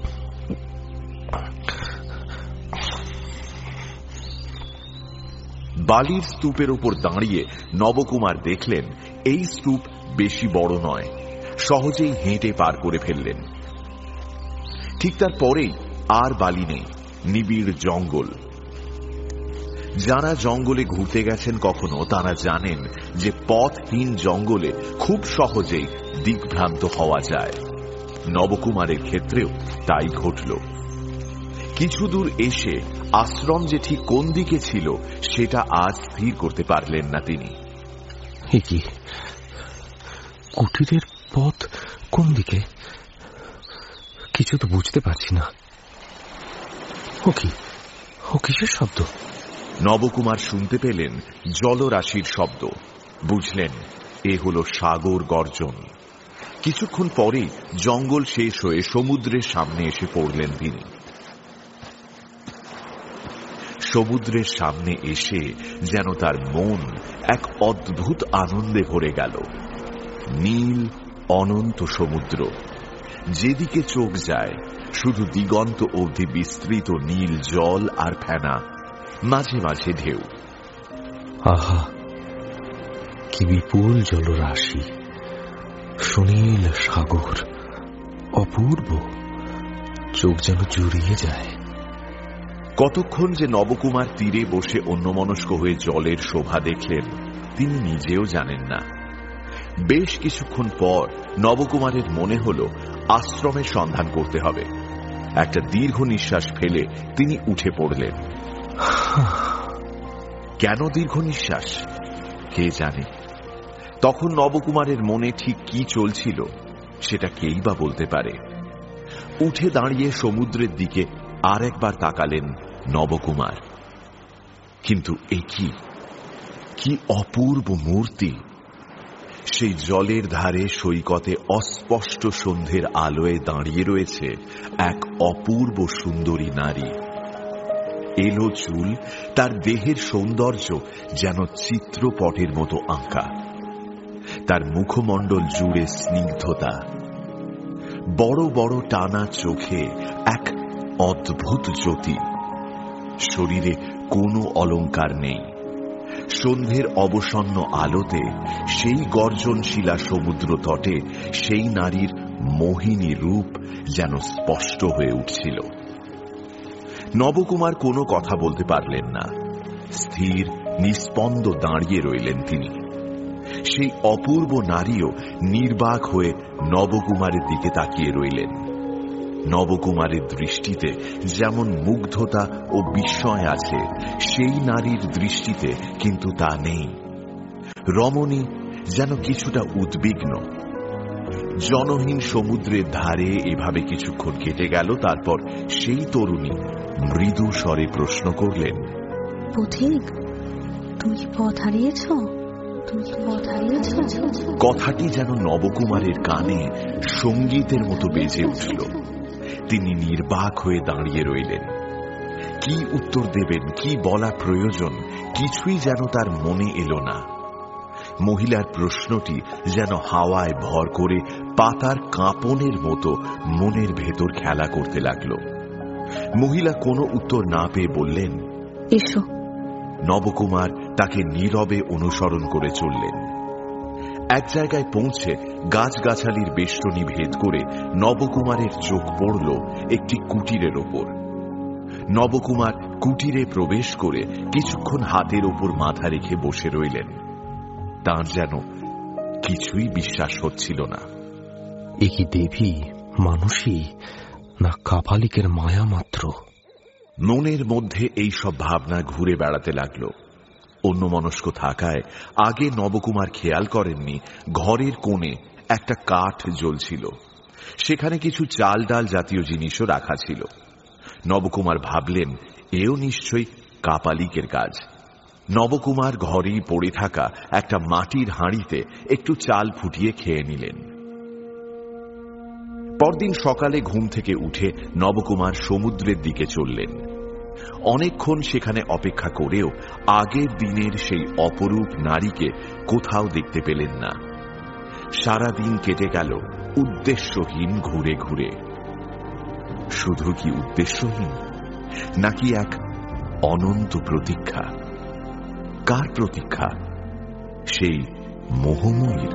বালির স্তূপের উপর দাঁড়িয়ে নবকুমার দেখলেন এই স্তূপ বেশি বড় নয়, সহজেই হেঁটে পার করে ফেললেন। ঠিক তার পরেই আর বালি নেই, নিবিড় জঙ্গল। যারা জঙ্গলে ঘুরতে গেছেন কখনো তারা জানেন যে পথহীন জঙ্গলে খুব সহজেই দিকভ্রান্ত হওয়া যায়। নবকুমারের ক্ষেত্রেও তাই ঘটল। কিছু দূর এসে আশ্রম যে ঠিক কোন দিকে ছিল সেটা আজ স্থির করতে পারলেন না তিনি। কি কুটিরের পথ কোন দিকে কিছু তো বুঝতে পারছি না। ও কি ও কিসের শব্দ? নবকুমার শুনতে পেলেন জলরাশির শব্দ। বুঝলেন এ হল সাগর গর্জন। কিছুক্ষণ পরেই জঙ্গল শেষ হয়ে সমুদ্রের সামনে এসে পড়লেন তিনি। সমুদ্রের সামনে এসে যেন তার মন এক অদ্ভুত আনন্দে ভরে গেল। নীল অনন্ত সমুদ্র, যেদিকে চোখ যায় শুধু দিগন্ত অবধি বিস্তৃত নীল জল আর ফেনা, মাঝে মাঝে ঢেউ। আহা, কি বিপুল জলরাশি, সুনীল সাগর, অপূর্ব, চোখ যেন জুড়িয়ে যায়। কতক্ষণ যে নবকুমার তীরে বসে অন্যমনস্ক হয়ে জলের শোভা দেখলেন তিনি নিজেও জানেন না। বেশ কিছুক্ষণ পর নবকুমারের মনে হল আশ্রমের সন্ধান করতে হবে। একটা দীর্ঘ নিঃশ্বাস ফেলে তিনি উঠে পড়লেন। কেন দীর্ঘ নিঃশ্বাস কে জানে। তখন নবকুমারের মনে ঠিক কি চলছিল সেটা কেই বা বলতে পারে। উঠে দাঁড়িয়ে সমুদ্রের দিকে আর একবার তাকালেন নবকুমার। কিন্তু এ কি কি অপূর্ব মূর্তি! সেই জলের ধারে সৈকতে অস্পষ্ট সন্ধ্যের আলোয় দাঁড়িয়ে রয়েছে এক অপূর্ব সুন্দরী নারী। এলো চুল, তার দেহের সৌন্দর্য যেন চিত্রপটের মতো আঁকা। তার মুখমণ্ডল জুড়ে স্নিগ্ধতা, বড় বড় টানা চোখে এক অদ্ভুত জ্যোতি। শরীরে কোনো অলংকার নেই। সন্ধ্যের অবসন্ন আলোতে সেই গর্জনশীলা সমুদ্র তটে সেই নারীর মোহিনী রূপ যেন স্পষ্ট হয়ে উঠছিল। নবকুমার কোনো কথা বলতে পারলেন না। স্থির নিস্পন্দ দাঁড়িয়ে রইলেন তিনি। সেই অপূর্ব নারীও নির্বাক হয়ে নবকুমারের দিকে তাকিয়ে রইলেন। নবকুমারের দৃষ্টিতে যেমন মুগ্ধতা ও বিস্ময় আছে, সেই নারীর দৃষ্টিতে কিন্তু তা নেই। রমণী যেন কিছুটা উদ্বিগ্ন। জনহীন সমুদ্রের ধারে এভাবে কিছুক্ষণ কেটে গেল। তারপর সেই তরুণী মৃদু স্বরে প্রশ্ন করলেন, পথিক, তুমি কি পথ হারিয়েছ? তুমি কি পথ হারিয়েছ? কথাটি যেন নবকুমারের কানে সঙ্গীতের মতো বেজে উঠল। তিনি নির্বাক হয়ে দাঁড়িয়ে রইলেন। কি উত্তর দেবেন, কি বলা প্রয়োজন, কিছুই যেন তার মনে এলো না। মহিলার প্রশ্নটি যেন হাওয়ায় ভর করে পাতার কাঁপনের মতো মনের ভেতর খেলা করতে লাগল। মহিলা কোনো উত্তর না পেয়ে বললেন, এসো। নবকুমার তাকে নীরবে অনুসরণ করে চললেন। এক জায়গায় পৌঁছে গাছগাছালির বেষ্টনী ভেদ করে নবকুমারের চোখ পড়ল একটি কুটিরের ওপর। নবকুমার কুটিরে প্রবেশ করে কিছুক্ষণ হাতের ওপর মাথা রেখে বসে রইলেন। তাঁর যেন কিছুই বিশ্বাস হচ্ছিল না। এ কি দেবী, মানুষই, না কাপালিকের মায়া মাত্র? মনের মধ্যে এই সব ভাবনা ঘুরে বেড়াতে লাগল। অন্যমনস্ক থাকায় আগে নবকুমার খেয়াল করেননি ঘরের কোণে একটা কাঠ জ্বলছিল। সেখানে কিছু চাল ডাল জাতীয় জিনিসও রাখা ছিল। নবকুমার ভাবলেন এও নিশ্চয়ই কাপালিকের কাজ। নবকুমার ঘরেই পড়ে থাকা একটা মাটির হাঁড়িতে একটু চাল ফুটিয়ে খেয়ে নিলেন। পরদিন সকালে ঘুম থেকে উঠে নবকুমার সমুদ্রের দিকে চললেন। অনেকক্ষণ সেখানে অপেক্ষা করেও আগের দিনের সেই অপরূপ নারীকে কোথাও দেখতে পেলেন না। সারাদিন কেটে গেল উদ্দেশ্যহীন ঘুরে ঘুরে। শুধু কি উদ্দেশ্যহীন, নাকি এক অনন্ত প্রতীক্ষা? কার প্রতীক্ষা? সেই মোহময়ীর।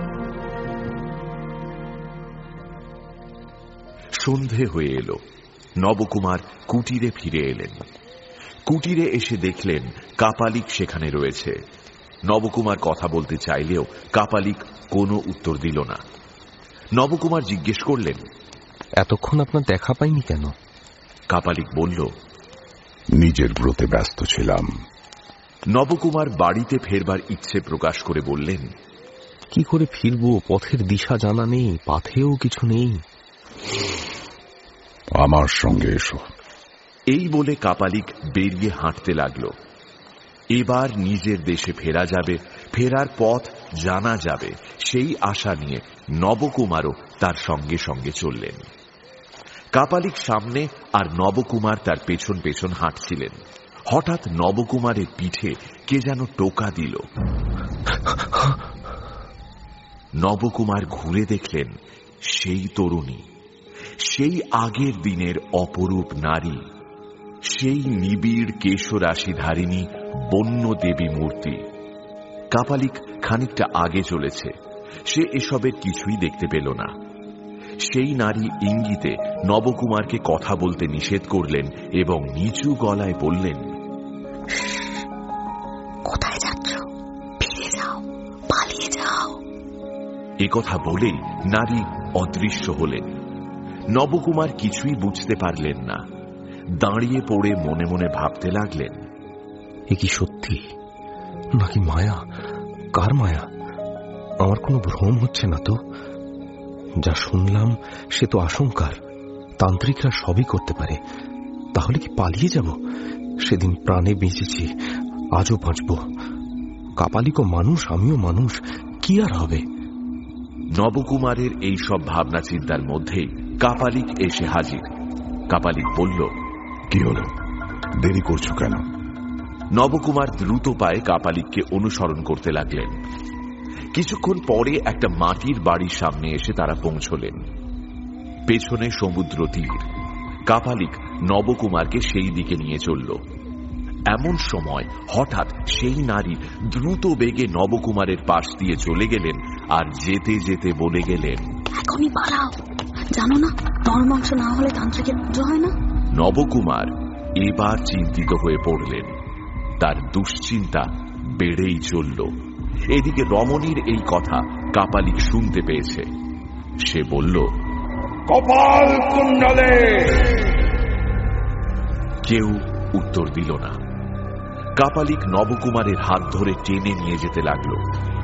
সন্ধে হয়ে এলো। নবকুমার কুটিরে ফিরে এলেন। কুটিরে এসে দেখলেন কাপালিক সেখানে রয়েছে। নবকুমার কথা বলতে চাইলেও কাপালিক কোনো উত্তর দিল না। নবকুমার জিজ্ঞেস করলেন, এতক্ষণ আপনার দেখা পাইনি কেন? কাপালিক বলল, নিজের ব্রতে ব্যস্ত ছিলাম। নবকুমার বাড়িতে ফেরবার ইচ্ছে প্রকাশ করে বললেন, কি করে ফিরবো? পথের দিশা জানা নেই, পাথেও কিছু নেই। আমার সঙ্গে এসো। এই বলে কাপালিক বেরিয়ে হাঁটতে লাগল। এবার নিজের দেশে ফেরা যাবে, ফেরার পথ জানা যাবে, সেই আশা নিয়ে নবকুমারও তার সঙ্গে সঙ্গে চললেন। কাপালিক সামনে আর নবকুমার তার পেছন পেছন হাঁটছিলেন। হঠাৎ নবকুমারের পিঠে কে যেন টোকা দিল। নবকুমার ঘুরে দেখলেন সেই তরুণী, সেই আগের দিনের অপরূপ নারী, সেই নিবিড় কেশরাশিধারিণী বন্য দেবী মূর্তি। কাপালিক খানিকটা আগে চলেছে, সে এসবের কিছুই দেখতে পেল না। সেই নারী ইঙ্গিতে নবকুমারকে কথা বলতে নিষেধ করলেন এবং নিচু গলায় বললেন, কোথায় যাচ্ছ? ফিরে যাও, পালিয়ে যাও। একথা বলেই নারী অদৃশ্য হলেন। নবকুমার কিছুই বুঝতে পারলেন না। দাঁড়িয়ে পড়ে মনে মনে ভাবতে লাগলেন, এ কি সত্যি নাকি মায়া? কার মায়া? আমার কোনো ভ্রম হচ্ছে না তো? যা শুনলাম সে তো আশঙ্কার। তান্ত্রিকরা সবই করতে পারে। তাহলে কি পালিয়ে যাব? সেদিন প্রাণে বেঁচেছি, আজও বাঁচব। কাপালিকও মানুষ, আমিও মানুষ, কি আর হবে? নবকুমারের এই সব ভাবনা চিন্তার মধ্যেই কাপালিক এসে হাজির। কাপালিক বলল, কি হলো? দেরি করছো কেন? নবকুমার দ্রুত পায়ে কাপালিককে অনুসরণ করতে লাগলেন। কিছুক্ষণ পরে একটা মাটির বাড়ির সামনে এসে তারা পৌঁছলেন। পেছনে সমুদ্র তীর। কাপালিক নবকুমারকে সেই দিকে নিয়ে চলল। এমন সময় হঠাৎ সেই নারী দ্রুত বেগে নবকুমারের পাশ দিয়ে চলে গেলেন আর যেতে যেতে বলে গেলেন, এখনই পালাও, জানো না নরমাংস না হলে তান্ত্রিকের পুজো হয় না। নবকুমার এবার চিন্তিত হয়ে পড়লেন। তার দুশ্চিন্তা বেড়েই চলল। এদিকে রমণীর এই কথা কাপালিক শুনতে পেয়েছে। সে বলল, কপাল কুণ্ডলে। কেউ উত্তর দিল না। কাপালিক নবকুমারের হাত ধরে টেনে নিয়ে যেতে লাগল।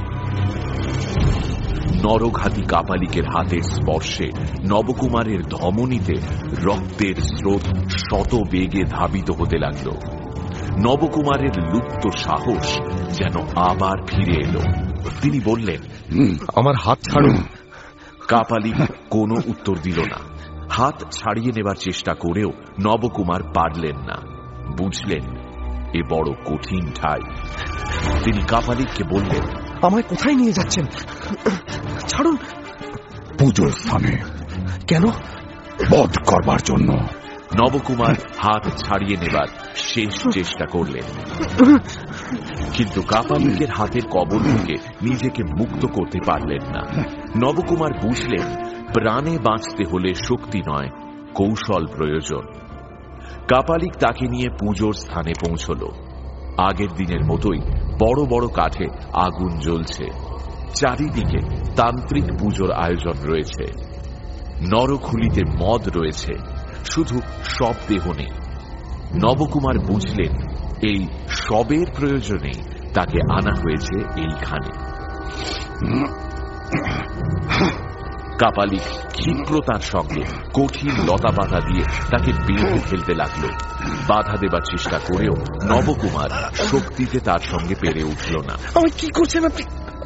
নরঘাতী কাপালিকের হাতের স্পর্শে নবকুমারের ধমনীতে রক্তের স্রোত শত বেগে ধাবিত হতে লাগল। নবকুমারের লুপ্ত সাহস যেন আবার ফিরে এলো। তিনি বললেন, আমার হাত ছাড়ুন। কাপালিক কোনো উত্তর দিল না। হাত ছাড়িয়ে নেবার চেষ্টা করেও নবকুমার পারলেন না। বুঝলেন এ বড় কঠিন ঠাই। তিনি কাপালিককে বললেন, আমায় কোথায় নিয়ে যাচ্ছেন? ছাড়ুন। পুজোর স্থানে। কেন? বধ করবার জন্য। নবকুমার হাত ছাড়িয়ে নেবার শেষ চেষ্টা করলেন, কিন্তু কাপালিকের হাতের কবল থেকে নিজেকে মুক্ত করতে পারলেন না। নবকুমার বুঝলেন প্রাণে বাঁচতে হলে শক্তি নয়, কৌশল প্রয়োজন। কাপালিক তাকে নিয়ে পুজোর স্থানে পৌঁছল। আগের দিনের মতোই বড় বড় কাঠে আগুন জ্বলছে। চারিদিকে তান্ত্রিক পুজোর আয়োজন রয়েছে। নরখুলিতে মদ রয়েছে, শুধু সব দেহ নেই। নবকুমার বুঝলেন এই সবের প্রয়োজনে তাকে আনা হয়েছে এইখানে। কাপালিক ক্ষিপ্রতার সঙ্গে কঠিন লতাপাতা দিয়ে তাকে বেঁধে ফেলতে লাগল। বাধা দেবার চেষ্টা করেও নবকুমার শক্তিতে তার সঙ্গে পেরে উঠল না। আমি কি করছেন আপনি?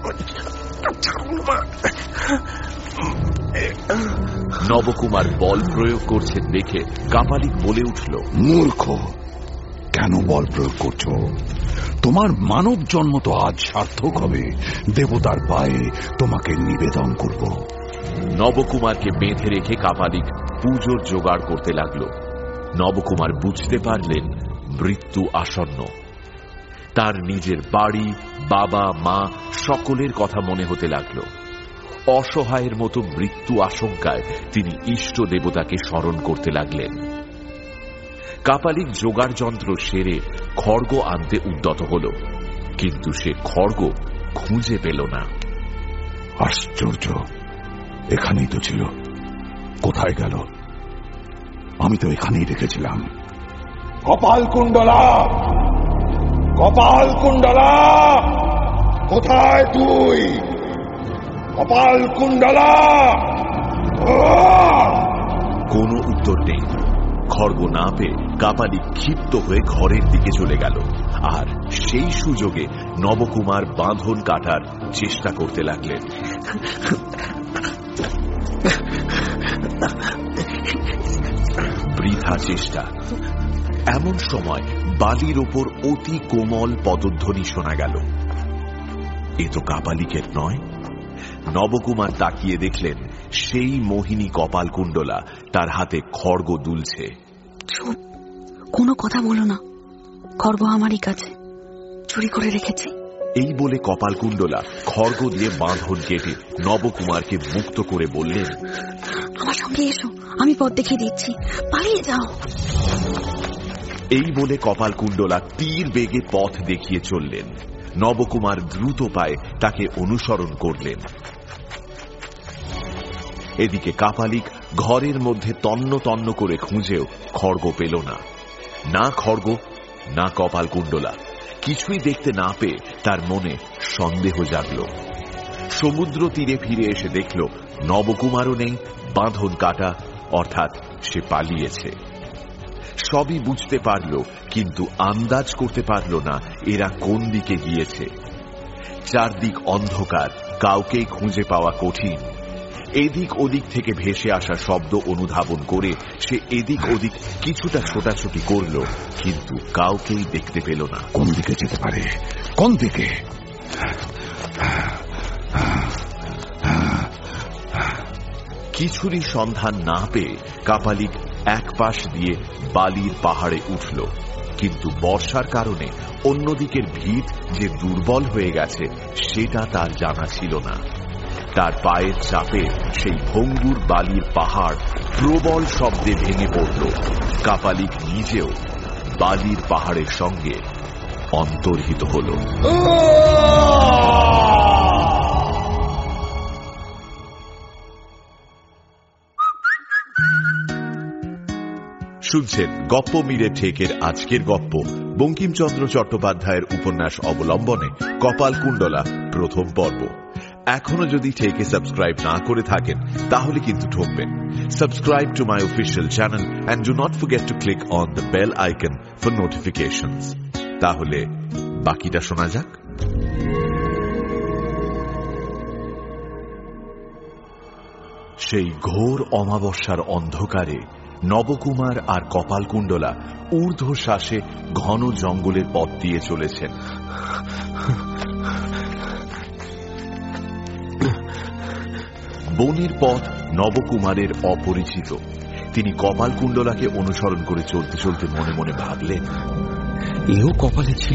নবকুমার বল প্রয়োগ করছেন দেখে কাপালিক বলে উঠল, মূর্খ, কেন বল প্রয়োগ করছো? তোমার মানব জন্ম তো আজ সার্থক হবে। দেবতার পায়ে তোমাকে নিবেদন করব। নবকুমারকে বেঁধে রেখে কাপালিক পুজোর জোগাড় করতে লাগল। নবকুমার বুঝতে পারলেন মৃত্যু আসন্ন। তার নিজের বাড়ি, বাবা, মা সকলের কথা মনে হতে লাগল। অসহায়ের মতো মৃত্যু আশঙ্কায় তিনি ইষ্ট দেবতাকে স্মরণ করতে লাগলেন। কাপালিক জোগাড় যন্ত্র সেরে খড়গ আনতে উদ্যত হল, কিন্তু সে খড়গ খুঁজে পেল না। আশ্চর্য, এখানেই তো ছিল, কোথায় গেল? আমি তো এখানেই রেখেছিলাম। কপাল কুণ্ডলা, কপাল কুণ্ডলা, কোথায় তুই? কপাল কুণ্ডলা। কোনো উত্তর নেই। খড়গ না পেয়ে কাপালিক ক্ষিপ্ত হয়ে ঘরের দিকে চলে গেল, আর সেই সুযোগে নবকুমার বাঁধন কাটার চেষ্টা করতে লাগলেন। বৃথা চেষ্টা। এমন সময় বালির ওপর অতি কোমল পদধ্বনি শোনা গেল। এ তো কাপালিকের নয়। নবকুমার তাকিয়ে দেখলেন সেই মোহিনী কপাল কুণ্ডলা তার হাতে খড়গ দুলছে। চুপ, কোনো কথা বলো না, খড়গ আমারই কাছে, চুরি করে রেখেছি। এই বলে কপাল কুণ্ডলা খড়গ দিয়ে বাঁধন কেটে নবকুমারকে মুক্ত করে বললেন, আমার সঙ্গে এসো, আমি পথ দেখিয়ে দিচ্ছি, পালিয়ে যাও। এই বলে কপাল কুণ্ডলা তীর বেগে পথ দেখিয়ে চললেন। নবকুমার দ্রুত পায়ে তাকে অনুসরণ করলেন। এদিকে কাপালিক ঘরের মধ্যে তন্ন তন্ন করে খুঁজেও খড়গ পেল না। না খড়গ, না কপাল কুণ্ডলা, কিছুই দেখতে না পেয়ে তার মনে সন্দেহ জাগল। সমুদ্র তীরে ফিরে এসে দেখল নবকুমারও নেই, বাঁধন কাটা, অর্থাৎ সে পালিয়েছে। সবই বুঝতে পারল, কিন্তু আন্দাজ করতে পারল না এরা কোন দিকে গিয়েছে। চারদিক অন্ধকার, কাউকেই খুঁজে পাওয়া কঠিন। এদিক ওদিক থেকে ভেসে আসা শব্দ অনুধাবন করে সে এদিক ওদিক কিছুটা ছোটাছুটি করল, কিন্তু কাউকেই দেখতে পেল না। কোন দিকে যেতে পারে? কোন দিকে? কিছুরই সন্ধান না পেয়ে কাপালিক এক পাশ দিয়ে বালির পাহাড়ে উঠল, কিন্তু বর্ষার কারণে অন্যদিকের ভিত যে দুর্বল হয়ে গেছে সেটা তার জানা ছিল না। তার পায়ের চাপে সেই ভঙ্গুর বালির পাহাড় প্রবল শব্দে ভেঙে পড়ল। কাপালিক নিজেও বালির পাহাড়ের সঙ্গে অন্তর্হিত হল। শুনছেন গপ্প মিরে ঠেকের আজকের গপ্প, বঙ্কিমচন্দ্র চট্টোপাধ্যায়ের উপন্যাস অবলম্বনে কপাল কুণ্ডলা প্রথম পর্ব। এখনো যদি ঠেকে সাবস্ক্রাইব না করে থাকেন তাহলে কিন্তু ঠকবেন। Subscribe to my official channel and do not forget to click on the bell icon for notifications. তাহলে বাকিটা শোনা যাক। সেই ঘোর অমাবস্যার অন্ধকারে নবকুমার আর কপাল কুণ্ডলা ঊর্ধ্বশ্বাসে ঘন জঙ্গলের পথ দিয়ে চলেছেন। বনের পথ নবকুমারের অপরিচিত। তিনি কপাল কুণ্ডলাকে অনুসরণ করে চলতে চলতে মনে মনে ভাবলেন, এও কপালে ছিল।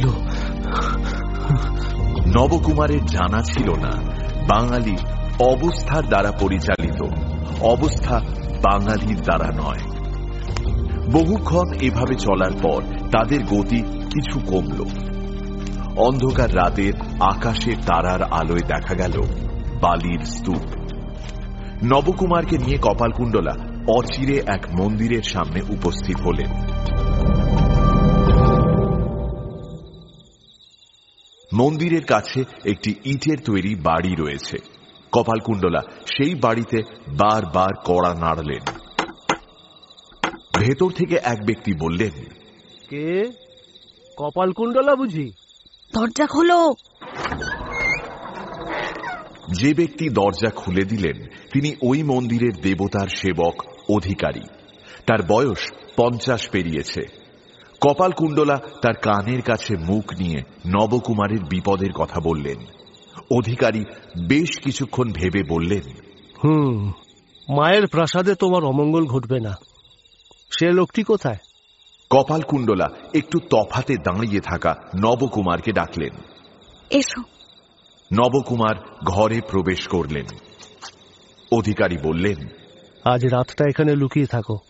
নবকুমারের জানা ছিল না বাঙালি অবস্থার দ্বারা পরিচালিত, অবস্থা বাঙালির দ্বারা নয়। বহুক্ষণ এভাবে চলার পর তাদের গতি কিছু কমল। অন্ধকার রাতের আকাশে তারার আলোয় দেখা গেল বালির স্তূপ। নবকুমারকে নিয়ে কপাল কুণ্ডলা অচিরে এক মন্দিরের সামনে উপস্থিত হলেন। মন্দিরের কাছে একটি ইটের তৈরি বাড়ি রয়েছে। কপাল কুণ্ডলা সেই বাড়িতে বারবার কড়া নাড়লেন। ভেতর থেকে এক ব্যক্তি বললেন, কে? কপাল কুণ্ডলা বুঝি? দরজা খোলো। যে ব্যক্তি দরজা খুলে দিলেন তিনি ওই মন্দিরের দেবতার সেবক অধিকারী। তার বয়স পঞ্চাশ পেরিয়েছে। কপাল কুণ্ডলা তার কানের কাছে মুখ নিয়ে নবকুমারের বিপদের কথা বললেন। অধিকারী বেশ কিছুক্ষণ ভেবে বললেন, হুম, মায়ের প্রাসাদে তোমার অমঙ্গল ঘটবে না। সে লোকটি কোথায়? কপাল কুণ্ডলা একটু তফাতে দাঁড়িয়ে থাকা নবকুমারকে ডাকলেন। এসো। নবকুমার ঘরে প্রবেশ করলেন। অধিকারী বললেন, আজ রাতটা এখানে লুকিয়ে থাকো,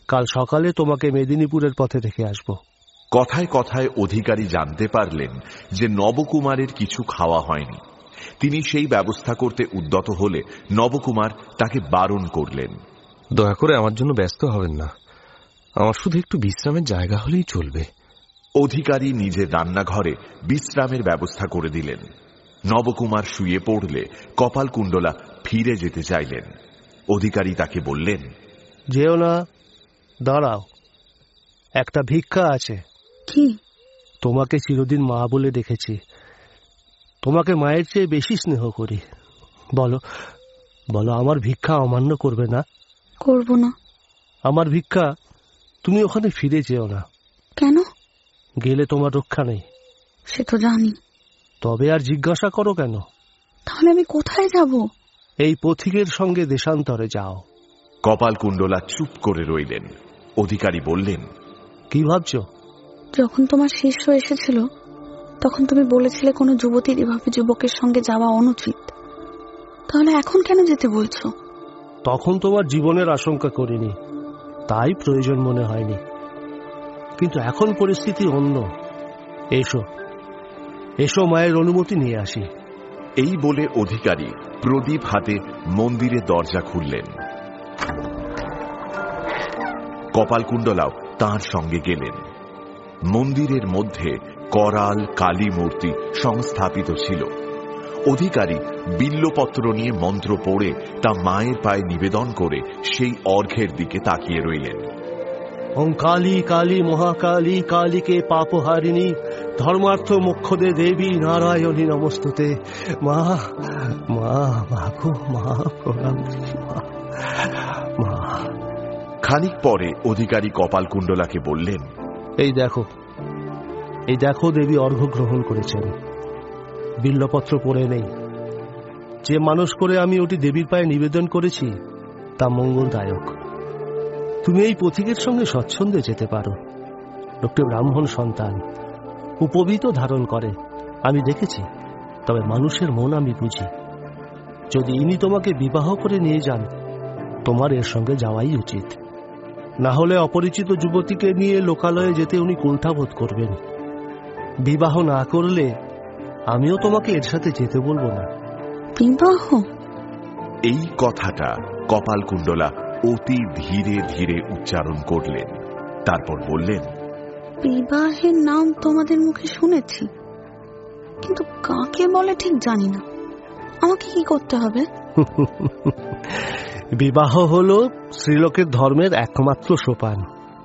কাল সকালে তোমাকে মেদিনীপুরের পথে রেখে আসব। কথায় কথায় অধিকারী জানতে পারলেন যে নবকুমারের কিছু খাওয়া হয়নি। তিনি সেই ব্যবস্থা করতে উদ্যত হলে নবকুমার তাকে বারণ করলেন। দয়া করে আমার জন্য ব্যস্ত হবেন না, আমার শুধু একটু বিশ্রামের জায়গা হলেই চলবে। অধিকারী নিজের রান্নাঘরে বিশ্রামের ব্যবস্থা করে দিলেন। নবকুমার শুয়ে পড়লে কপালকুণ্ডলা ফিরে যেতে চাইলেন। অধিকারী তাকে বললেন, যেও না, দাঁড়াও, একটা ভিক্ষা আছে। কি? তোমাকে চিরদিন মা বলে দেখেছি, তোমাকে মায়ের চেয়ে বেশি স্নেহ করি। বলো বলো আমার ভিক্ষা অমান্য করবে না? করব না। আমার ভিক্ষা, তুমি ওখানে ফিরে যেও না। কেন? গেলে তোমার রক্ষা নেই। সে তো জানি। তবে আর জিজ্ঞাসা করো কেন? তাহলে আমি কোথায় যাব? এই পথিকের সঙ্গে দেশান্তরে যাও। কপালকুণ্ডলা চুপ করে রইলেন। অধিকারী বললেন, কি ভাবছ? যখন তোমার শিষ্য এসেছিল তখন তুমি বলেছিলে কোনো যুবতীর এভাবে যুবকের সঙ্গে যাওয়া অনুচিত। তাহলে এখন কেন যেতে বলছো? তখন তোমার জীবনের আশঙ্কা করিনি, তাই প্রয়োজন মনে হয়নি, কিন্তু এখন পরিস্থিতি অন্য। এসো এসো মায়ের অনুমতি নিয়ে আসি। এই বলে অধিকারী প্রদীপ হাতে মন্দিরের দরজা খুললেন। কপালকুণ্ডলাও তাঁর সঙ্গে গেলেন। মন্দিরের মধ্যে করাল কালী মূর্তি সংস্থাপিত ছিল। অধিকারী বিল্লপত্র নিয়ে মন্ত্র পড়ে তা মায়ের পায়ে নিবেদন করে সেই অর্ঘ্যের দিকে তাকিয়ে রইলেন। ওম কালী কালী মহাকালী কালীকে পাপহারিণী ধর্মার্থ মোক্ষদে দেবী নারায়ণী নমস্তুতে। মা মা মাগো মা, প্রণাম মা। খানিক পরে অধিকারী কপালকুণ্ডলাকে বললেন, এই দেখো এই দেখো দেবী অর্ঘ্য গ্রহণ করেছেন। বিল্লপত্র পড়ে নেই। যে মানুষ করে আমি ওটি দেবীর পায়ে নিবেদন করেছি তা মঙ্গলদায়ক। তুমি এই পথিকের সঙ্গে স্বচ্ছন্দে যেতে পারো। লোকটি ব্রাহ্মণ সন্তান, উপবীত ধারণ করে, আমি দেখেছি। তবে মানুষের মন আমি বুঝি। যদি ইনি তোমাকে বিবাহ করে নিয়ে যান, তোমার এর সঙ্গে যাওয়াই উচিত। না হলে অপরিচিত যুবতীকে নিয়ে লোকালয়ে যেতে উনি কুণ্ঠাবোধ করবেন। বিবাহ না করলে আমিও তোমাকে এর সাথে যেতে বলবো না। বিবাহ? এই কথাটা কপালকুণ্ডলা অতি ধীরে ধীরে উচ্চারণ করলেন। তারপর বললেন, বিবাহের নাম তোমাদের মুখে শুনেছি, কিন্তু কাকে বলে ঠিক জানি না। আমাকে কি করতে হবে? বিবাহ হলো স্ত্রীলোকের ধর্মের একমাত্র সোপান।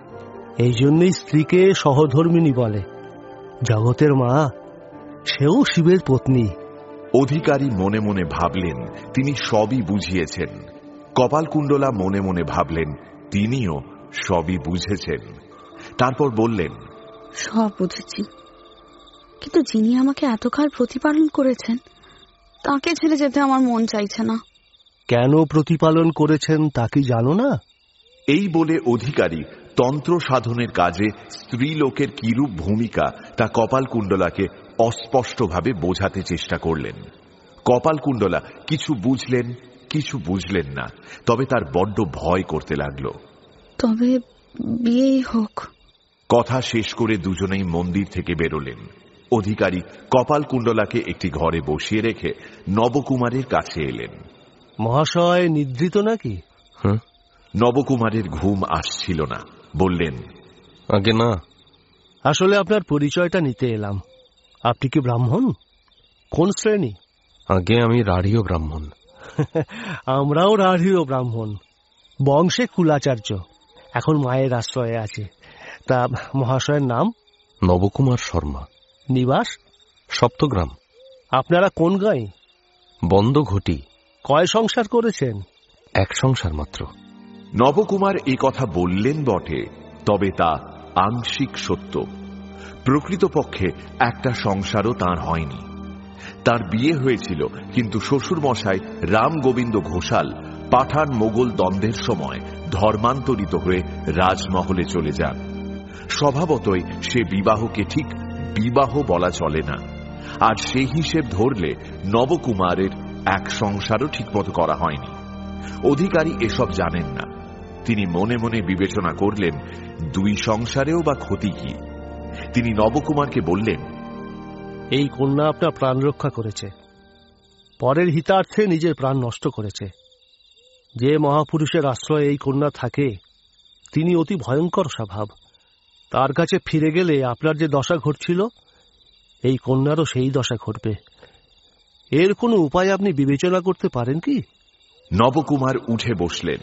এই জন্যই স্ত্রীকে সহধর্মিণী বলে। জগতের মা, সেও শিবের পত্নী। অধিকারী মনে মনে ভাবলেন তিনি সবই বুঝিয়েছেন। কপালকুণ্ডলা মনে মনে ভাবলেন তিনিও সবই বুঝেছেন। তারপর বললেন, সব বুঝেছি, কিন্তু যিনি আমাকে এতকাল প্রতিপালন করেছেন তাকে ছেড়ে যেতে আমার মন চাইছে না। কেন প্রতিপালন করেছেন তা কি জানো না? এই বলে অধিকারী তন্ত্র সাধনের কাজে স্ত্রীলোকের কিরূপ ভূমিকা তা কপালকুণ্ডলাকে অস্পষ্টভাবে বোঝাতে চেষ্টা করলেন। কপালকুণ্ডলা কিছু বুঝলেন, কিছু বুঝলেন না। তবে তার বড্ড ভয় করতে লাগল। তবে বিয়েই হোক। কথা শেষ করে দুজনেই মন্দির থেকে বেরোলেন। অধিকারী কপালকুণ্ডলাকে একটি ঘরে বসিয়ে রেখে নবকুমারের কাছে এলেন। মহাশয় নিদ্রিত নাকি? নবকুমারের ঘুম আসছিল না। বললেন, আগে না। আসলে আপনার পরিচয়টা নিতে এলাম। আপনি কি ব্রাহ্মণ? কোন শ্রেণী? আগে আমি রাঢ়ীয় ব্রাহ্মণ। আমরাও রাঢ়ীয় ব্রাহ্মণ, বংশে কুলাচার্য। এখন মায়ের আশ্রয়ে আছে। তা মহাশয়ের নাম? নবকুমার শর্মা। নিবাস? সপ্তগ্রাম। আপনারা কোন গাঁয়ে? বন্দঘটি। কয় সংসার করেছেন? এক সংসার মাত্র। নবকুমার এই কথা বললেন বটে, তবে তা আংশিক সত্য। প্রকৃতপক্ষে একটা সংসারও তাঁর হয়নি। তার বিয়ে হয়েছিল, কিন্তু শ্বশুর মশাই রাম গোবিন্দ ঘোষাল পাঠান মোগল দ্বন্দ্বের সময় ধর্মান্তরিত হয়ে রাজমহলে চলে যান। স্বভাবতই সে বিবাহকে ঠিক বিবাহ বলা চলে না। আর সেই হিসেব ধরলে নবকুমারের এক সংসারও ঠিকমতো করা হয়নি। অধিকারী এসব জানেন না। তিনি মনে মনে বিবেচনা করলেন দুই সংসারেও বা ক্ষতি কি। তিনি নবকুমারকে বললেন, এই কন্যা আপনার প্রাণ রক্ষা করেছে, পরের হিতার্থে নিজের প্রাণ নষ্ট করেছে। যে মহাপুরুষের আশ্রয়ে এই কন্যা থাকে তিনি অতি ভয়ঙ্কর স্বভাব। তার কাছে ফিরে গেলে আপনার যে দশা ঘটছিল এই কন্যারও সেই দশা ঘটবে। এর কোনো উপায় আপনি বিবেচনা করতে পারেন কি? নবকুমার উঠে বসলেন।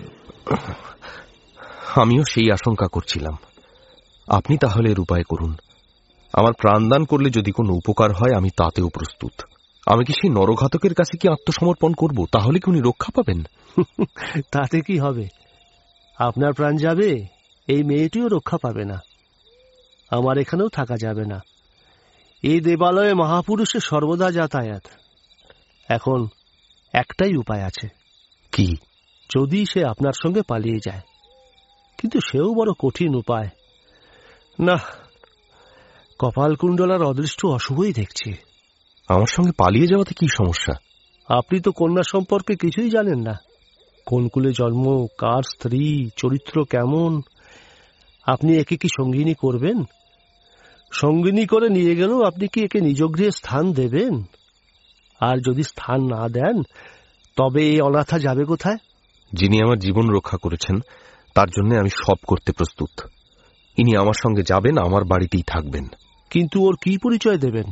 আমিও সেই আশঙ্কা করছিলাম। আপনি তাহলে এর উপায় করুন। আমার প্রাণদান করলে যদি কোনো উপকার হয় আমি তাতেও প্রস্তুত। আমি কি সেই নরঘাতকের কাছে কি আত্মসমর্পণ করব? তাহলে কি উনি রক্ষা পাবেন? তাতে কি হবে? আপনার প্রাণ যাবে, এই মেয়েটিও রক্ষা পাবে না। আমার এখানেও থাকা যাবে না। এই দেবালয়ে মহাপুরুষের সর্বদা যাতায়াত। এখন একটাই উপায় আছে। কি? যদি সে আপনার সঙ্গে পালিয়ে যায়, কিন্তু সেও বড় কঠিন উপায়। না, কপালকুণ্ডলার অদৃষ্ট অশুভই দেখছি। আমার সঙ্গে পালিয়ে যাওয়াতে কি সমস্যা? আপনি তো কন্যা সম্পর্কে কিছুই জানেন না। কোন কুলে জন্ম, কার স্ত্রী, চরিত্র কেমন। আপনি একে কি সঙ্গিনী করবেন? সঙ্গিনী করে নিয়ে গেলেও আপনি কি একে নিজ গৃহে স্থান দেবেন? আর যদি স্থান না দেন তবে এই অনাথা যাবে কোথায়? যিনি আমার জীবন রক্ষা করেছেন তার জন্য আমি সব করতে প্রস্তুত। ইনি আমার সঙ্গে যাবেন, আমার বাড়িতেই থাকবেন। কিন্তু ওর কি পরিচয় দেবেন?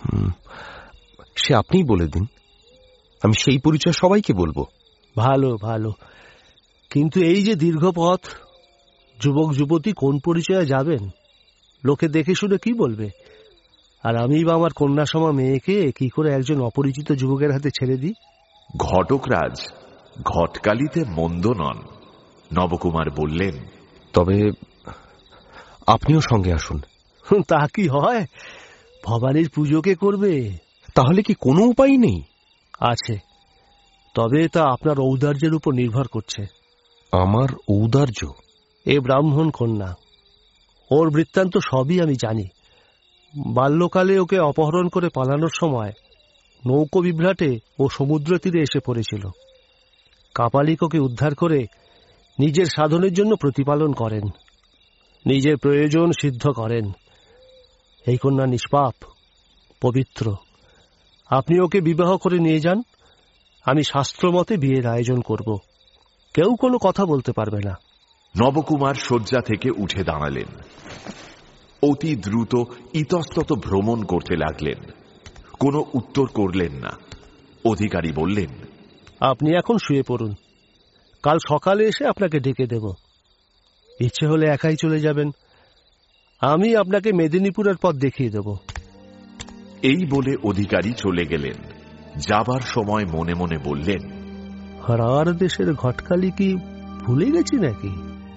সে আপনিই বলে দিন, আমি সেই পরিচয় সবাইকে বলবো। ভালো ভালো, কিন্তু এই যে দীর্ঘ পথ, যুবক যুবতী কোন পরিচয়ে যাবেন? লোকে দেখে শুনে কি বলবে? আর আমি বা আমার কন্যাসমা মেয়েকে কি করে একজন অপরিচিত যুবকের হাতে ছেড়ে দিই? ঘটকরাজ ঘটকালিতে মন্দ নন, নবকুমার বললেন। তবে আপনিও সঙ্গে আসুন। তা কি হয়? ভবানীর পুজোকে করবে? তাহলে কি কোনো উপায় নেই? আছে, তবে তা আপনার ঔদার্যের উপর নির্ভর করছে। আমার ঔদার্য? এ ব্রাহ্মণ কন্যা, ওর বৃত্তান্ত সবই আমি জানি। বাল্যকালে ওকে অপহরণ করে পালানোর সময় নৌকো বিভ্রাটে ও সমুদ্র তীরে এসে পড়েছিল। কাপালিক ওকে উদ্ধার করে নিজের সাধনের জন্য প্রতিপালন করেন, নিজের প্রয়োজন সিদ্ধ করেন। এই কন্যা নিষ্পাপ, পবিত্র। আপনি ওকে বিবাহ করে নিয়ে যান, আমি শাস্ত্রমতে বিয়ের আয়োজন করব। কেউ কোনো কথা বলতে পারবে না। নবকুমার শয্যা থেকে উঠে দাঁড়ালেন। অতি দ্রুত ইতস্তত ভ্রমণ করতে লাগলেন। কোনো উত্তর করলেন না। অধিকারী বললেন, আপনি এখন শুয়ে পড়ুন, কাল সকালে এসে আপনাকে ডেকে দেব। ইচ্ছে হলে একাই চলে যাবেন, আমি আপনাকে মেদিনীপুরের পথ দেখিয়ে দেব। এই বলে অধিকারী চলে গেলেন। যাবার সময় মনে মনে বললেন, হারার দেশের ঘটকালি কি ভুলে গেছি নাকি?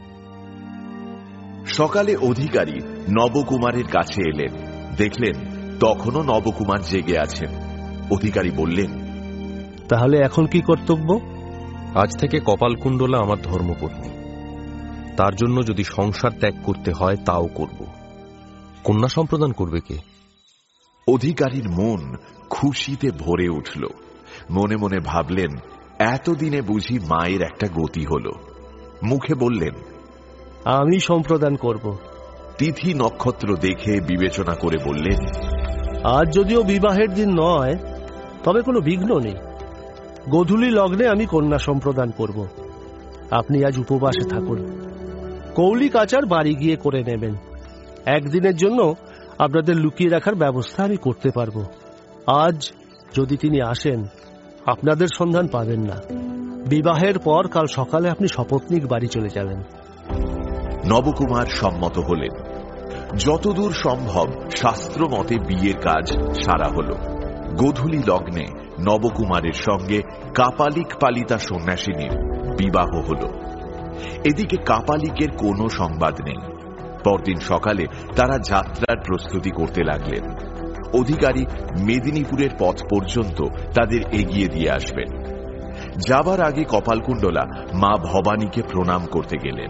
সকালে অধিকারী নবকুমারের কাছে এলেন। দেখলেন তখনও নবকুমার জেগে আছেন। অধিকারী বললেন, তাহলে এখন কি কর্তব্য? আজ থেকে কপালকুণ্ডলা আমার ধর্মপত্নী। তার জন্য যদি সংসার ত্যাগ করতে হয় তাও করব। কন্যা সম্প্রদান করবে কে? অধিকারীর মন খুশিতে ভরে উঠল। মনে মনে ভাবলেন, এতদিনে বুঝি মায়ের একটা গতি হল। মুখে বললেন, আমি সম্প্রদান করব। তিথি নক্ষত্র দেখে বিবেচনা করে বললেন, আজ যদিও বিবাহের দিন নয়, তবে কোনো বিঘ্ন নেই। গোধূলি লগ্নে আমি কন্যা সম্প্রদান করব। আপনি আজ উপবাসে থাকুন, কৌলিক আচার বাড়ি গিয়ে করে নেবেন। একদিনের জন্য আপনাদের লুকিয়ে রাখার ব্যবস্থা আমি করতে পারব। আজ যদি তিনি আসেন, আপনাদের সন্ধান পাবেন না। বিবাহের পর কাল সকালে আপনি সপত্নীক বাড়ি চলে যাবেন। নবকুমার সম্মত হলেন। যতদূর সম্ভব শাস্ত্র মতে বিয়ের কাজ সারা হল। গোধূলি লগ্নে নবকুমারের সঙ্গে কাপালিক পালিতা সন্ন্যাসিনীর বিবাহ হল। এদিকে কাপালিকের কোনো সংবাদ নেই। পরদিন সকালে তারা যাত্রার প্রস্তুতি করতে লাগলেন। অধিকারী মেদিনীপুরের পথ পর্যন্ত তাদের এগিয়ে দিয়ে আসবেন। যাবার আগে কপালকুণ্ডলা মা ভবানীকে প্রণাম করতে গেলেন।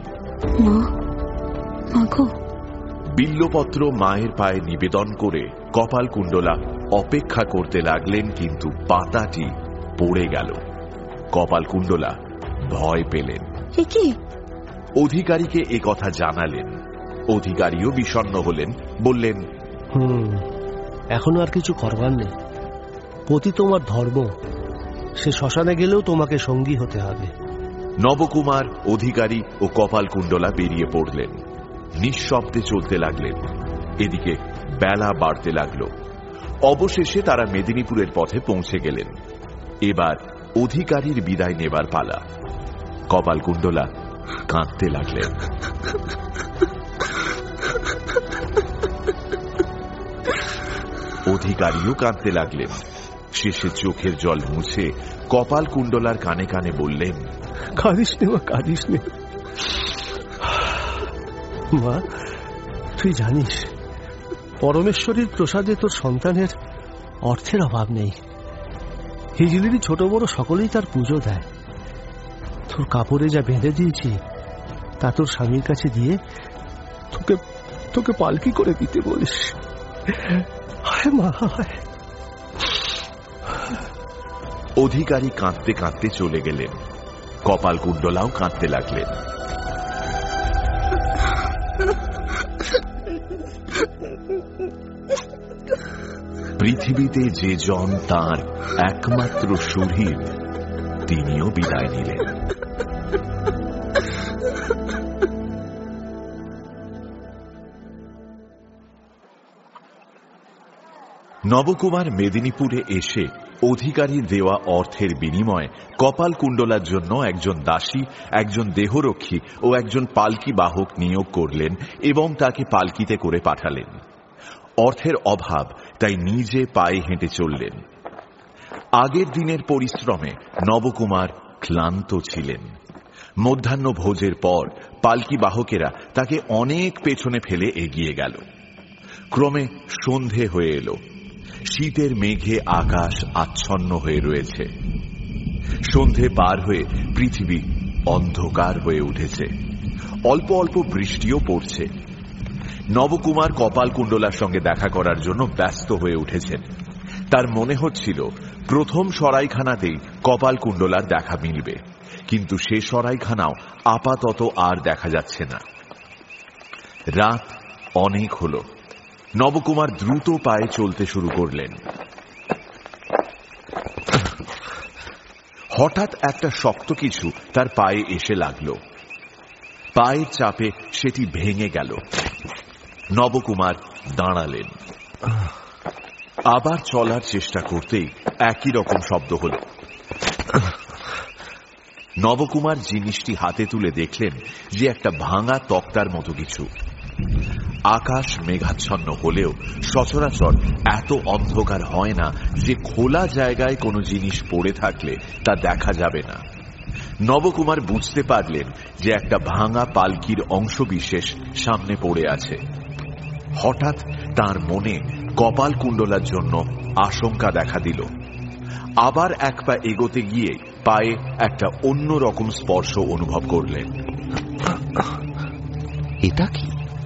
বিল্লপত্র মায়ের পায়ে নিবেদন করে কপালকুণ্ডলা অপেক্ষা করতে লাগলেন, কিন্তু পাতাটি পড়ে গেল। কপালকুণ্ডলা ভয় পেলেন। কি অধিকারীকে এ কথা জানালেন। অধিকারীও বিষণ্ণ হলেন, বললেন, হুম এখন আর কিছু করবার নেই। পতি তোমার ধর্ম, সে শ্মশানে গেলেও তোমাকে সঙ্গী হতে হবে। নবকুমার, অধিকারী ও কপালকুণ্ডলা বেরিয়ে পড়লেন। নিঃশব্দে চলতে লাগলেন। এদিকে বেলা বাড়তে লাগল। অবশেষে তারা মেদিনীপুরের পথে পৌঁছে গেলেন। এবার অধিকারীর বিদায় নেবার পালা। কপালকুণ্ডলা কাঁদতে লাগলেন। অধিকারীও কাঁদতে লাগলেন। শেষে চোখের জল মুছে কপালকুণ্ডলার কানে কানে বললেন, কাঁদিস নে মা, কাঁদিস নে। মা, তুই জানিস পরমেশ্বরীর প্রসাদে তোর সন্তানের অর্থের অভাব নেই। হিজলিরই ছোট বড় সকলেই তার পুজো দেয়। তোর কাপড়ে যা বেঁধে দিয়েছি তা তোর স্বামীর কাছে দিয়ে তোকে তোকে পালকি করে দিতে বলিস। হায় মা, হায়। অধিকারী কাঁদতে কাঁদতে চলে গেলেন। কপালকুণ্ডলাও কাঁদতে লাগলেন। পৃথিবীতে যে জন তাঁর একমাত্র শরীর, তিনিও বিদায় নিলেন। নবকুমার মেদিনীপুরে এসে অধিকারীর দেওয়া অর্থের বিনিময়ে কপালকুণ্ডলার জন্য একজন দাসী, একজন দেহরক্ষী ও একজন পালকি বাহক নিয়োগ করলেন এবং তাকে পালকিতে করে পাঠালেন। অর্থের অভাব, তাই নিজে পায়ে হেঁটে চললেন। আগের দিনের পরিশ্রমে নবকুমার ক্লান্ত ছিলেন। মধ্যাহ্ন ভোজের পর পালকি বাহকেরা তাকে অনেক পেছনে ফেলে এগিয়ে গেল। ক্রমে সন্ধে হয়ে এলো। শীতের মেঘে আকাশ আচ্ছন্ন হয়ে রয়েছে। সন্ধে পার হয়ে পৃথিবী অন্ধকার হয়ে উঠেছে। অল্প অল্প বৃষ্টিও পড়ছে। নবকুমার কপালকুণ্ডলার সঙ্গে দেখা করার জন্য ব্যস্ত হয়ে উঠেছেন। তার মনে হচ্ছিল প্রথম সরাইখানাতেই কপালকুণ্ডলার দেখা মিলবে, কিন্তু সে সরাইখানাও আপাতত আর দেখা যাচ্ছে না। রাত অনেক হল। নবকুমার দ্রুত পায়ে চলতে শুরু করলেন। হঠাৎ একটা শক্ত কিছু তার পায়ে এসে লাগল। পায়ের চাপে সেটি ভেঙে গেল। নবকুমার দাঁড়ালেন। আবার চলার চেষ্টা করতেই একই রকম শব্দ হল। নবকুমার জিনিসটি হাতে তুলে দেখলেন যে একটা ভাঙা তক্তার মতো কিছু। আকাশ মেঘাচ্ছন্ন হলেও সচরাচর এত অন্ধকার হয় না যে খোলা জায়গায় কোনো জিনিস পড়ে থাকলে তা দেখা যাবে না। নবকুমার বুঝতে পারলেন যে একটা ভাঙা পালকির অংশবিশেষ সামনে পড়ে আছে। হঠাৎ তার মনে কপালকুণ্ডলার জন্য আশঙ্কা দেখা দিল। আবার এক পা এগোতে গিয়ে পায়ে একটা অন্য রকম স্পর্শ অনুভব করলেন। এটা কি?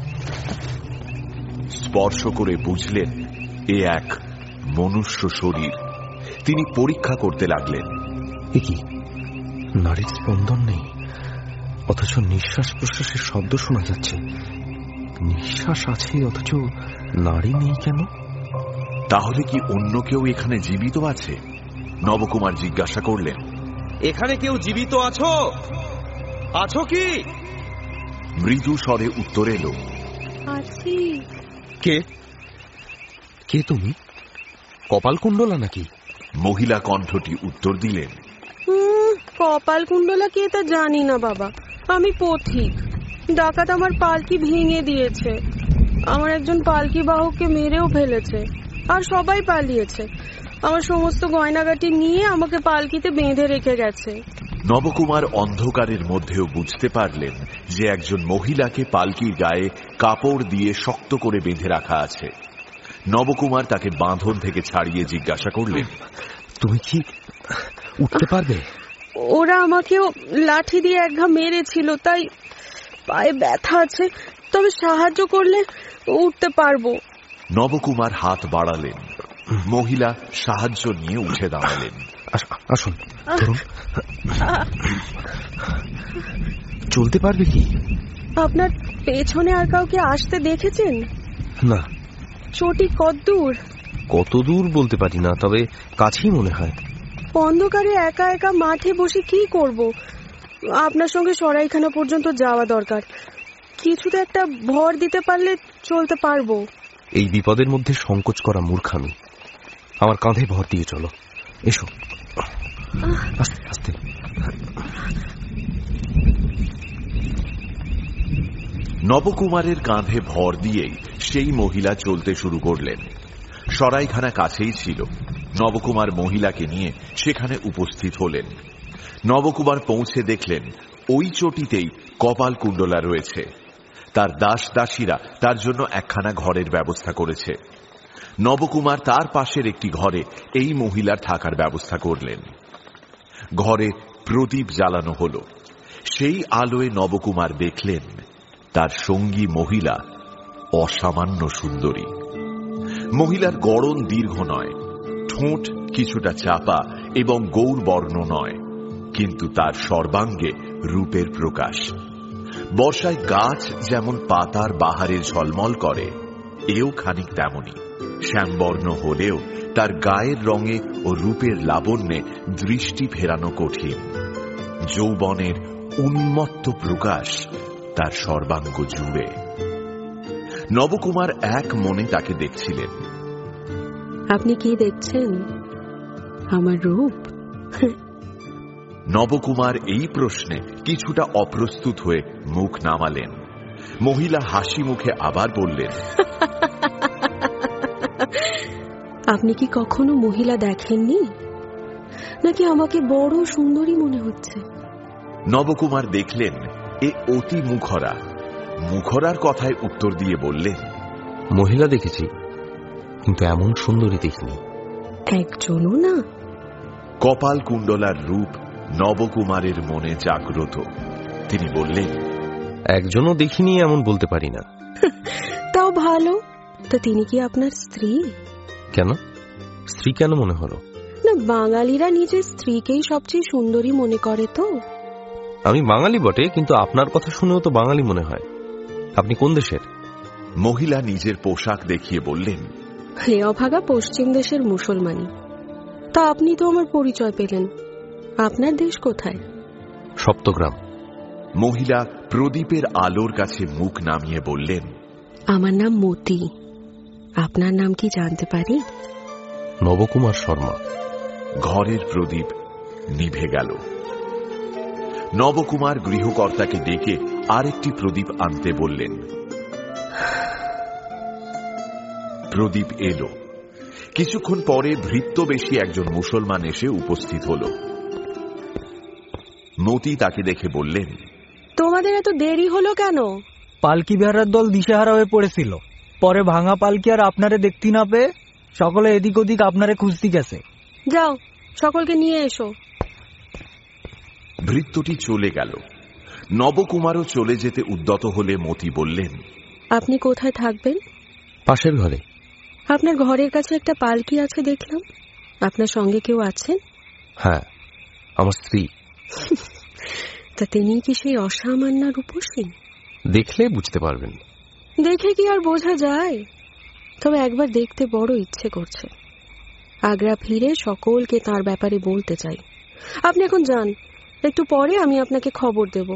স্পর্শ করে বুঝলেন এ এক মনুষ্য শরীর। তিনি পরীক্ষা করতে লাগলেন। এ কি? নারীর স্পন্দন নেই, অথচ নিঃশ্বাস প্রশ্বাসের শব্দ শোনা যাচ্ছে। নিঃশ্বাস আছে অথচ নারী নেই কেন? তাহলে কি অন্য কেউ এখানে জীবিত আছে? নবকুমার জিজ্ঞাসা করলেন। এখানে কেউ জীবিত আছো? আছো কি? মৃদু স্বরে উত্তর এলো, আছি। কে কে তুমি? কপালকুণ্ডলা নাকি? মহিলা কণ্ঠটি উত্তর দিলেন, কপালকুণ্ডলা কে তা জানি না বাবা, আমি পথিক। ডাকাত আমার পালকি ভেঙে দিয়েছে, আমার একজন পালকি বাহককে মেরেও ফেলেছে, আর সবাই পালিয়েছে। আমার সমস্ত গয়নাগাটি নিয়ে আমাকে পালকিতে বেঁধে রেখে গেছে। নবকুমার অন্ধকারের মধ্যেও বুঝতে পারলেন যে একজন মহিলাকে পালকির গায়ে কাপড় দিয়ে শক্ত করে বেঁধে রাখা আছে। নবকুমার তাকে বাঁধন থেকে ছাড়িয়ে জিজ্ঞাসা করলেন, তুমি কি উঠতে পারবে? ওরা আমাকেও লাঠি দিয়ে একঘা মেরেছিল, তাই পায়ে ব্যথা আছে, তবে সাহায্য করলে উঠতে পারবো। নবকুমার হাত বাড়ালেন। মহিলা সাহায্য নিয়ে উঠে দাঁড়ালেন। আসুন, ধরুন। চলতে পারবে কি? আপনার পেছনে আর কাউকে আসতে দেখেছেন? না। চটি কত দূর? কত দূর বলতে পারি না, তবে কাছেই মনে হয়। অন্ধকারে একা একা মাঠে বসে কি করব? আপনার সঙ্গে সরাইখানা পর্যন্ত যাওয়া দরকার। কিছুতে একটা ভর দিতে পারলে চলতে পারবো। এই বিপদের মধ্যে সংকোচ করা মূর্খামি। আমার কাঁধে ভর দিয়ে চলো। এসো, আস্তে আস্তে। নবকুমারের কাঁধে ভর দিয়েই সেই মহিলা চলতে শুরু করলেন। সরাইখানা কাছেই ছিল। নবকুমার মহিলাকে নিয়ে সেখানে উপস্থিত হলেন। নবকুমার পৌঁছে দেখলেন ওই চটিতেই কপাল কুণ্ডলা রয়েছে। তার দাস দাসীরা তার জন্য একখানা ঘরের ব্যবস্থা করেছে। নবকুমার তার পাশের একটি ঘরে এই মহিলার থাকার ব্যবস্থা করলেন। ঘরে প্রদীপ জ্বালানো হল। সেই আলোয় নবকুমার দেখলেন তার সঙ্গী মহিলা অসামান্য সুন্দরী। মহিলার গড়ন দীর্ঘ নয়, ঠোঁট কিছুটা চাপা এবং গৌরবর্ণ নয়, কিন্তু তার সর্বাঙ্গে রূপের প্রকাশ। বর্ষায় গাছ যেমন পাতার বাহারে ঝলমল করে, এও খানিক তেমনি। শ্যামবর্ণ হলেও তার গায়ের রঙে ও রূপের লাবণ্যে দৃষ্টি ফেরানো কঠিন। যৌবনের উন্মত্ত প্রকাশ তার সর্বাঙ্গ জুড়ে। নবকুমার এক মনে তাকে দেখছিলেন। আপনি কি দেখছেন? আমার রূপ? নবকুমার এই প্রশ্নে কিছুটা অপ্রস্তুত হয়ে মুখ নামালেন। মহিলা হাসি মুখে আবার বললেন, আপনি কি কখনো মহিলা দেখেননি, নাকি আমাকে বড় সুন্দরী মনে হচ্ছে? নবকুমার দেখলেন এ অতি মুখরা। মুখরার কথায় উত্তর দিয়ে বললেন, মহিলা দেখেছি, কিন্তু এমন সুন্দরী দেখিনি। একজনও না? কপাল কুণ্ডলার রূপ নবকুমারের মনে জাগ্রত। তিনি বললেন, একজনও দেখিনি এমন বলতে পারি না। তাও ভালো। তা তিনি কি আপনার স্ত্রী? কেন? স্ত্রী কেন মনে হলো? না, বাঙালিরা নিজের স্ত্রীকেই সবচেয়ে সুন্দরী মনে করে তো। আমি বাঙালি বটে, কিন্তু আপনার কথা শুনেও তো বাঙালি মনে হয়। আপনি কোন দেশের? মহিলা নিজের পোশাক দেখিয়ে বললেন, হে অভাগা পশ্চিম দেশের মুসলমানি। তা আপনি তো আমার পরিচয় পেলেন। আপনার দেশ কোথায়? সপ্তগ্রাম। মহিলা প্রদীপের আলোর কাছে মুখ নামিয়ে বললেন, আমার নাম মতি। আপনার নাম কি জানতে পারি? নবকুমার শর্মা। ঘরের প্রদীপ নিভে গেল। নবকুমার গৃহকর্তাকে ডেকে আরেকটি প্রদীপ আনতে বললেন। প্রদীপ এলো। কিছুক্ষণ পরে ভৃত্যবেশী একজন মুসলমান এসে উপস্থিত হল। মতি তাকে দেখে বললেন, তোমাদের এত দেরি হলো কেন? পালকি বেহারার দল দিশেহারা হয়ে পড়েছিল। পরে ভাঙা পালকি আর আপনারে দেখতে না পেয়ে সকলে এদিক ওদিক আপনারে খুঁজতে গেছে। যাও, সকলকে নিয়ে এসো। ভৃত্যটি চলে গেল। নবকুমারও চলে যেতে উদ্যত হলে মতি বললেন, আপনি কোথায় থাকবেন? পাশের ঘরে। আপনার ঘরের কাছে একটা পালকি আছে দেখলাম। আপনার সঙ্গে কেউ আছেন? হ্যাঁ, আমার স্ত্রী। তা তিনি কি সেই অসামান্য রূপসী? দেখলে বুঝতে পারবেন। দেখে কি আর বোঝা যায়? তবে একবার দেখতে বড় ইচ্ছে করছে। আগ্রা ফিরে সকলকে তার ব্যাপারে বলতে চাই। আপনি এখন যান, একটু পরে আমি আপনাকে খবর দেব।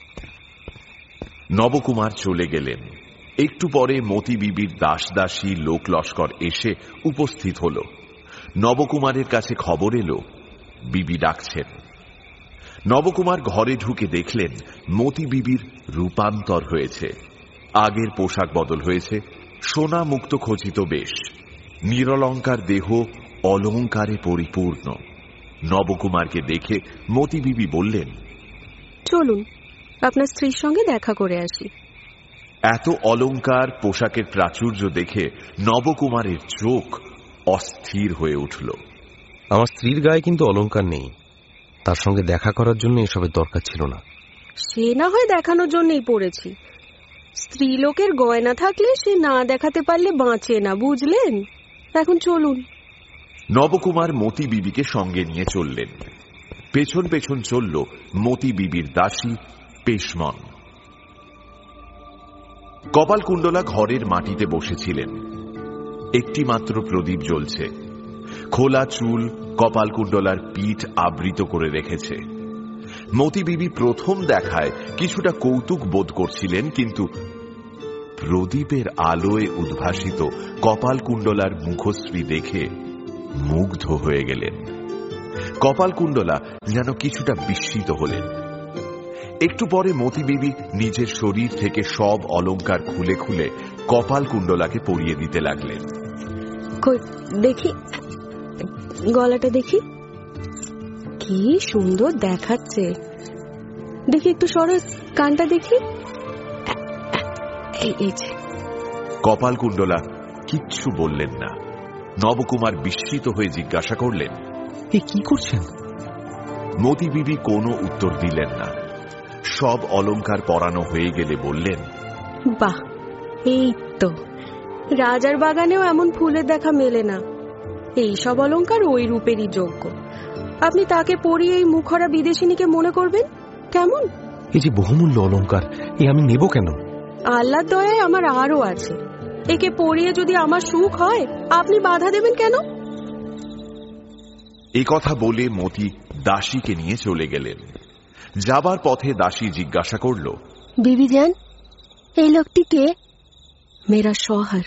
নবকুমার চলে গেলেন। একটু পরে মতি বিবির দাস দাসী লোক লস্কর এসে উপস্থিত হল। নবকুমারের কাছে খবর এলো বিবি ডাকছেন। নবকুমার ঘরে ঢুকে দেখলেন মতি বিবির রূপান্তর হয়েছে। আগের পোশাক বদল হয়েছে, সোনা মুক্ত খচিত বেশ, নিরলঙ্কার দেহ অলঙ্কারে পরিপূর্ণ। নবকুমারকে দেখে মতি বিবি বললেন, চলুন আপনার স্ত্রীর সঙ্গে দেখা করে আসি। এত অলঙ্কার পোশাকের প্রাচুর্য দেখে নবকুমারের চোখ অস্থির হয়ে উঠল। আমার স্ত্রীর গায়ে কিন্তু অলঙ্কার নেই। তার সঙ্গে দেখা করার জন্য এসবের দরকার ছিল না। সে না হয় দেখানোর জন্যই পড়েছি। স্ত্রী লোকের গয়না থাকলে সে না দেখাতে পারলে বাঁচে না, বুঝলেন? এখন চলুন। নবকুমার মতি বিবিকে সঙ্গে নিয়ে চললেন। পেছন পেছন চলল মতি বিবির দাসী পেশমন। কপালকুণ্ডলা ঘরের মাটিতে বসেছিলেন। একটি মাত্র প্রদীপ জ্বলছে। খোলা চুল কপালকুণ্ডলার পিঠ আবৃত করে রেখেছে। মতি বিবি প্রথম দেখায় কিছুটা কৌতুক বোধ করছিলেন, কিন্তু প্রদীপের আলোয় উদ্ভাসিত কপালকুণ্ডলার মুখশ্রী দেখে মুগ্ধ হয়ে গেলেন। কপালকুণ্ডলা যেন কিছুটা বিস্মিত হলেন। একটু পরে মতি বিবি নিজের শরীর থেকে সব অলংকার খুলে খুলে কপালকুণ্ডলাকে পরিয়ে দিতে লাগলেন। দেখি গলাটা, দেখি কি সুন্দর দেখাচ্ছে। দেখি একটু সরস, কানটা দেখি। কপালকুণ্ডলা কিচ্ছু বললেন না। নবকুমার বিস্মিত হয়ে জিজ্ঞাসা করলেন, এ কি করছেন? মতি বিবি কোনো উত্তর দিলেন না। সব অলংকার পরানো হয়ে গেলে বললেন, বাহ, এই তো রাজার বাগানেও এমন ফুলের দেখা মেলে না। এই সব অলংকার ওই রূপেরই যোগ্য। আপনি তাকে পরিয়ে এই মুখরা বিদেশিনীকে মনে করবেন কেমন? এই যে বহুমূল্য অলংকার, এ আমি নেব কেন? আল্লাহর দয়ায় আমার আরো আছে। একে পরিয়ে যদি আমার সুখ হয়, আপনি বাধা দেবেন কেন? এই কথা বলে মতি দাসীকে নিয়ে চলে গেলেন। যাবার পথে দাসী জিজ্ঞাসা করল, বিবি জান, এই লোকটি কে? মেরা শোহর।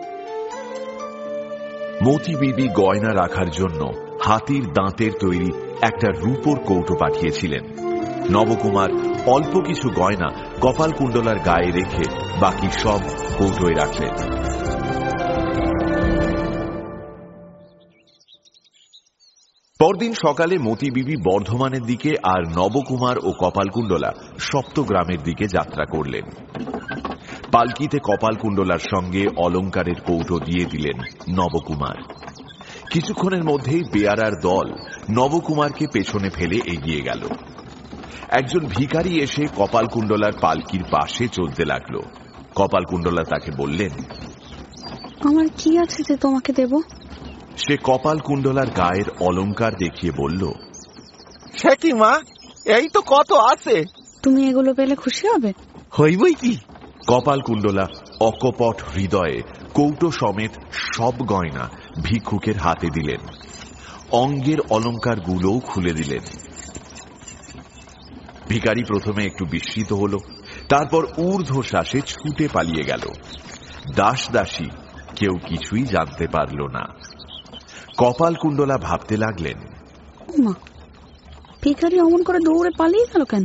মতি বিবি গয়না রাখার জন্য হাতির দাঁতের তৈরি একটা রূপোর কৌটো পাঠিয়েছিলেন। নবকুমার অল্প কিছু গয়না কপালকুণ্ডলার গায়ে রেখে বাকি সব কৌটোয় রাখলেন। পরদিন সকালে মতি বিবি বর্ধমানের দিকে আর নবকুমার ও কপালকুণ্ডলা সপ্তগ্রামের দিকে যাত্রা করলেন। পালকিতে কপালকুণ্ডলার সঙ্গে অলংকারের কৌটো দিয়ে দিলেন নবকুমার। কিছুক্ষণের মধ্যেই বেয়ারার দল নবকুমারকে পেছনে ফেলে এগিয়ে গেল। একজন ভিখারি এসে কপালকুণ্ডলার পালকির পাশে চলতে লাগলো। কপালকুণ্ডলা তাকে বললেন, আমার কি আছে যে তোমাকে দেব? সে কপালকুণ্ডলার গায়ের অলংকার দেখিয়ে বলল, সে কি মা, এই তো কত আছে। তুমি এগুলো পেলে খুশি হবে? হইবই কি। কপালকুণ্ডলা অকপট হৃদয়ে কৌটো সমেত সব গয়না ভিক্ষুকের হাতে দিলেন। অঙ্গের অলংকার গুলোও খুলে দিলেন। ভিখারি প্রথমে একটু বিস্মিত হল, তারপর ঊর্ধ্বশ্বাসে ছুটে পালিয়ে গেল। দাস দাসী কেউ কিছুই জানতে পারল না। কপালকুণ্ডলা ভাবতে লাগলেন, ভিখারি অমন করে দৌড়ে পালিয়ে গেল কেন?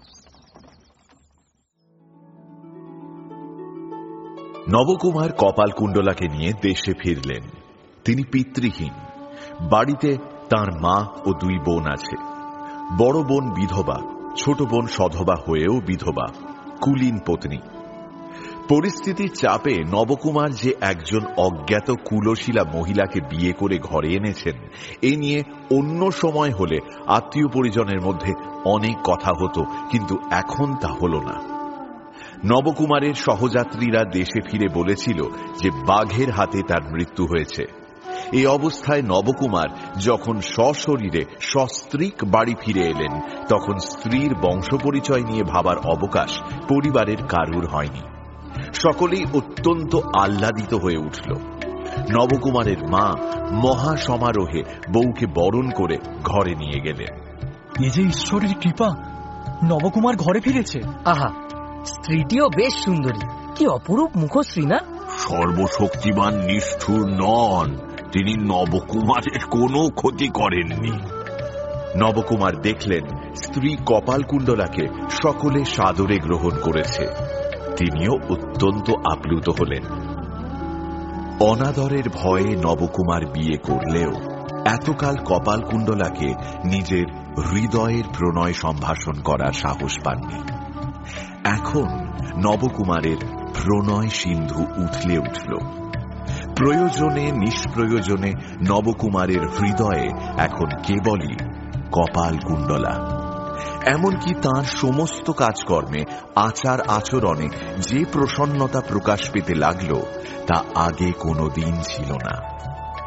নবকুমার কপালকুণ্ডলাকে নিয়ে দেশে ফিরলেন। তিনি পিতৃহীন। বাড়িতে তার মা ও দুই বোন আছে। বড় বোন বিধবা, ছোট বোন সধবা হয়েও বিধবা, কুলীন পত্নী। পরিস্থিতির চাপে নবকুমার যে একজন অজ্ঞাত কুলশীলা মহিলাকে বিয়ে করে ঘরে এনেছেন, এ নিয়ে অন্য সময় হলে আত্মীয় পরিজনের মধ্যে অনেক কথা হতো, কিন্তু এখন তা হল না। নবকুমারের সহযাত্রীরা দেশে ফিরে বলেছিল যে বাঘের হাতে তার মৃত্যু হয়েছে। এই অবস্থায় নবকুমার যখন সশরীরে সস্ত্রীক বাড়ি ফিরে এলেন, তখন স্ত্রীর বংশপরিচয় নিয়ে ভাবার অবকাশ পরিবারের কারুর হয়নি। সকলেই অত্যন্ত আহ্লাদিত হয়ে উঠল। নবকুমারের মা মহা সমারোহে বউকে বরণ করে ঘরে নিয়ে গেলেন। এ যে ঈশ্বরের কৃপা, নবকুমার ঘরে ফিরেছে। আহা, স্ত্রীটিও বেশ সুন্দরী, কি অপরূপ মুখশ্রী না? সর্বশক্তিমান নিষ্ঠুর নন, তিনি নবকুমারের কোনো ক্ষতি করেননি। নবকুমার দেখলেন স্ত্রী কপালকুণ্ডলাকে সকলে সাদরে গ্রহণ করেছে। তিনিও অত্যন্ত আপ্লুত হলেন। অনাদরের ভয়ে নবকুমার বিয়ে করলেও এতকাল কপালকুণ্ডলাকে নিজের হৃদয়ের প্রণয় সম্ভাষণ করার সাহস পাননি। এখন নবকুমারের প্রণয় সিন্ধু উথলে উঠল। প্রয়োজনে নিষ্প্রয়োজনে নবকুমারের হৃদয়ে এখন কেবলই কপালকুণ্ডলা। এমনকি তাঁর সমস্ত কাজকর্মে, আচার আচরণে যে প্রসন্নতা প্রকাশ পেতে লাগল, তা আগে কোনো দিন ছিল না।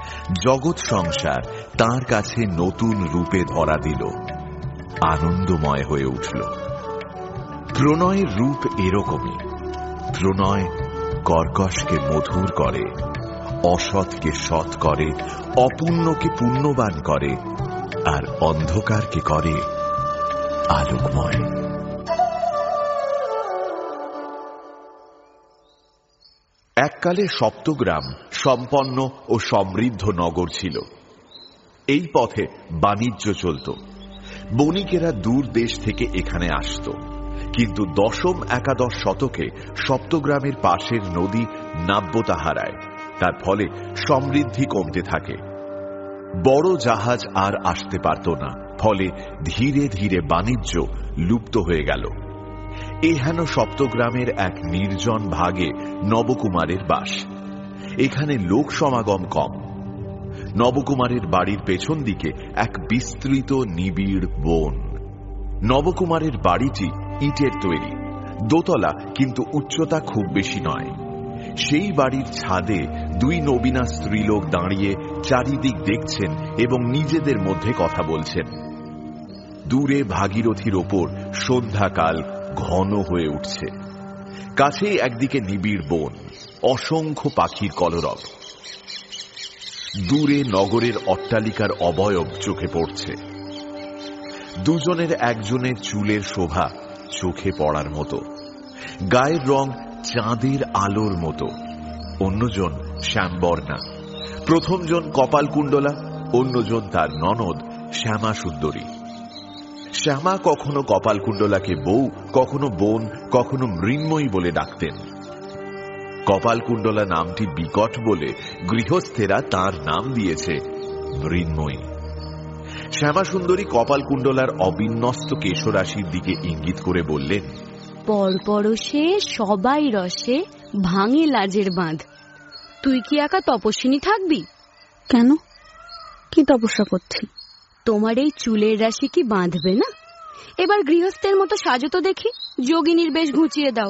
জগৎ সংসার তার কাছে নতুন রূপে ধরা দিল, আনন্দময় হয়ে উঠল। প্রণয়ের রূপ এরকমই। প্রণয় কর্কশকে মধুর করে, অসৎকে সৎ করে, অপূর্ণকে পুণ্যবান করে, আর অন্ধকারকে করে আলোকময়। এককালে সপ্তগ্রাম সম্পন্ন ও সমৃদ্ধ নগর ছিল। এই পথে বাণিজ্য চলত। বণিকেরা দূর দেশ থেকে এখানে আসত। কিন্তু দশম একাদশ শতকে সপ্তগ্রামের পাশের নদী নাব্যতা হারায়। তার ফলে সমৃদ্ধি কমতে থাকে। বড় জাহাজ আর আসতে পারত না। ফলে ধীরে ধীরে বাণিজ্য লুপ্ত হয়ে গেল। এহেন সপ্তগ্রামের এক নির্জন ভাগে নবকুমারের বাস। এখানে লোক সমাগম কম। নবকুমারের বাড়ির পেছন দিকে এক বিস্তৃত নিবিড় বন। নবকুমারের বাড়িটি ইটের তৈরি, দোতলা, কিন্তু উচ্চতা খুব বেশি নয়। সেই বাড়ির ছাদে দুই নবীনা স্ত্রীলোক দাঁড়িয়ে চারিদিক দেখছেন এবং নিজেদের মধ্যে কথা বলছেন। দূরে ভাগীরথীর ওপর সন্ধ্যাকাল ঘন হয়ে উঠছে। কাছেই একদিকে নিবিড় বন, অসংখ্য পাখির কলরব। দূরে নগরের অট্টালিকার অবয়ব চোখে পড়ছে। দুজনের একজনের চুলের শোভা চোখে পড়ার মতো, গায়ের রং চাঁদের আলোর মতো। অন্যজন শ্যামবর্ণা। প্রথমজন কপালকুণ্ডলা, অন্যজন তার ননদ শ্যামা সুন্দরী। শ্যামা কখনো কপালকুণ্ডলাকে বউ, কখনো বোন, কখনো মৃন্ময়ী বলে ডাকতেন। কপালকুণ্ডলা নামটি বিকট বলে গৃহস্থেরা তার নাম দিয়েছে মৃন্ময়ী। শ্যামা সুন্দরী কপালকুণ্ডলার অবিন্যস্ত কেশরাশির দিকে ইঙ্গিত করে বললেন, পরপরশে সবাই রসে ভাঙে লাজের বাঁধ। তুই কি একা তপস্বিনী থাকবি? কেন? কি তপস্যা করছি? তোমার এই চুলের রাশি কি বাঁধবে না? এবার গৃহস্থের মতো সাজো তো দেখি, যোগিনীর বেশ ঘুচিয়ে দাও।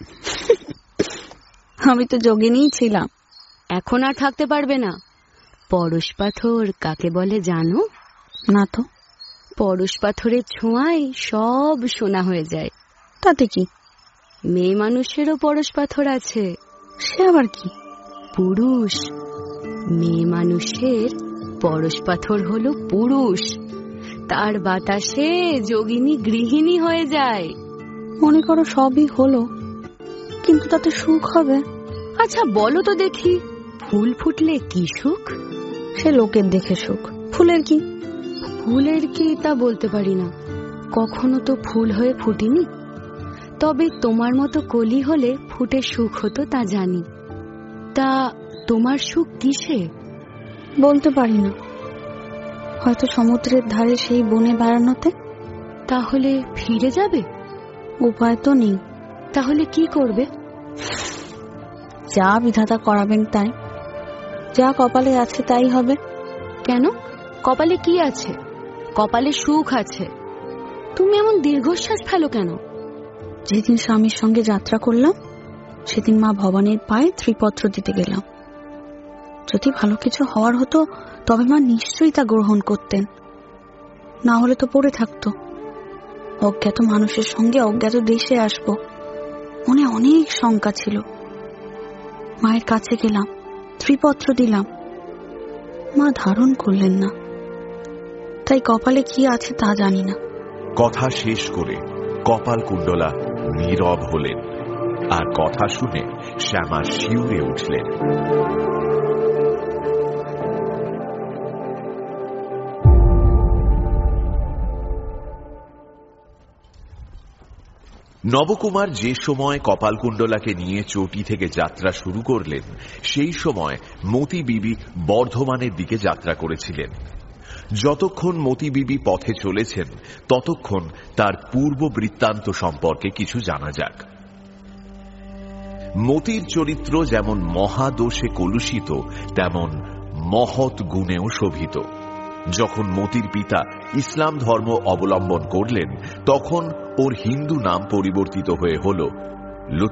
আমি তো যোগিনীই ছিলাম। এখন আর থাকতে পারবে না। পরশ পাথর কাকে বলে জানো? না তো। পরশ পাথরের ছোঁয়ায় সব সোনা হয়ে যায়। তাতে কি? মেয়ে মানুষেরও পরশ পাথর আছে। সে আবার কি? পুরুষ। মেয়ে মানুষের পরশ পাথর হলো পুরুষ। তার বাতাসে যোগিনী গৃহিণী হয়ে যায়। মনে করো সবই হলো, কিন্তু তাতে সুখ হবে? আচ্ছা বলো তো দেখি, ফুল ফুটলে কি সুখ? সে লোকের দেখে সুখ। ফুলের কি? ফুলের কি তা বলতে পারি না, কখনো তো ফুল হয়ে ফুটিনি। তবে তোমার মতো কলি হলে ফুটে সুখ হতো তা জানি। তা তোমার সুখ কিসে? বলতে পারি না। হয়তো সমুদ্রের ধারে সেই বনে বেড়ানোতে। তাহলে ফিরে যাবে? উপায় তো নেই। তাহলে কি করবে? যা বিধাতা করাবেন তাই। যা কপালে আছে তাই হবে। কেন? কপালে কি আছে? কপালে সুখ আছে। তুমি এমন দীর্ঘশ্বাস ফেলো কেন? যেদিন স্বামীর সঙ্গে যাত্রা করলাম সেদিন মা ভবানীর পায়ে ত্রিপত্র দিতে গেলাম। যদি ভালো কিছু হওয়ার হতো তবে মা নিশ্চয়ই তা গ্রহণ করতেন, না হলে তো পড়ে থাকতো। অজ্ঞাত মানুষের সঙ্গে অজ্ঞাত দেশে আসব, মনে অনেক শঙ্কা ছিল। মায়ের কাছে গেলাম, ত্রিপত্র দিলাম, মা ধারণ করলেন না। তাই কপালে কি আছে তা জানি না। কথা শেষ করে কপালকুণ্ডলা নীরব হলেন, আর কথা শুনে শ্যামা শিউরে উঠলেন। নবকুমার যে সময় কপালকুণ্ডলাকে নিয়ে চটি থেকে যাত্রা শুরু করলেন, সেই সময় মতি বিবি বর্ধমানের দিকে যাত্রা করেছিলেন। যতক্ষণ মতি বিবি পথে চলেছেন ততক্ষণ তার পূর্ব বৃত্তান্ত সম্পর্কে কিছু জানা যাক। মতির চরিত্র যেমন মহাদোষে কলুষিত, তেমন মহৎ গুণেও শোভিত। যখন মতির পিতা ইসলাম ধর্ম অবলম্বন করলেন তখন ওর হিন্দু নাম পরিবর্তিত হয়ে হল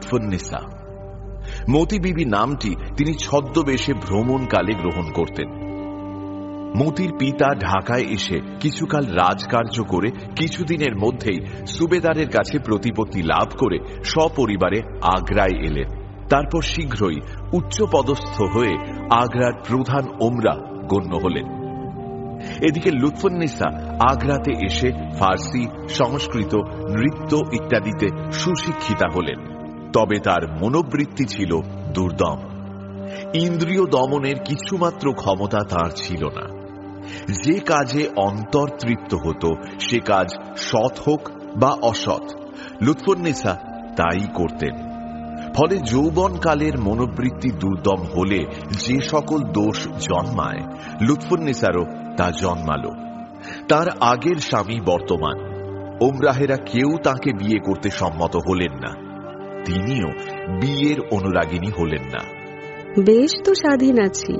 লুৎফুন্নিসা। মতি বিবি নামটি তিনি ছদ্মবেশে ভ্রমণকালে গ্রহণ করতেন। মতির পিতা ঢাকায় এসে কিছুকাল রাজকার্য করে কিছুদিনের মধ্যেই সুবেদারের কাছে প্রতিপত্তি লাভ করে সপরিবারে আগ্রায় এলেন। তারপর শীঘ্রই উচ্চপদস্থ হয়ে আগ্রার প্রধান ওমরা গণ্য হলেন। এদিকে লুৎফুন্নিসা আগ্রাতে এসে ফার্সি, সংস্কৃত, নৃত্য ইত্যাদিতে সুশিক্ষিতা হলেন। তবে তার মনোবৃত্তি ছিল দুর্দম। ইন্দ্রিয় দমনের কিছুমাত্র ক্ষমতা তার ছিল না। যে কাজে অন্তর তৃপ্ত হতো সে কাজ সৎ হোক বা অসৎ, লুৎফুন্নিসা তাই করতেন। ফলে যৌবনকালের মনোবৃত্তি দুর্দম হলে যে সকল দোষ জন্মায়, লুৎফুন্নিসারও তা জন্মালো। তার আগের স্বামী বর্তমান ওমরাহেরা কেউ তাকে বিয়ে করতে সম্মত হলেন না। তিনিও বিয়ের অনুরাগিনী হলেন না। বেশ তো স্বাধীন আছি,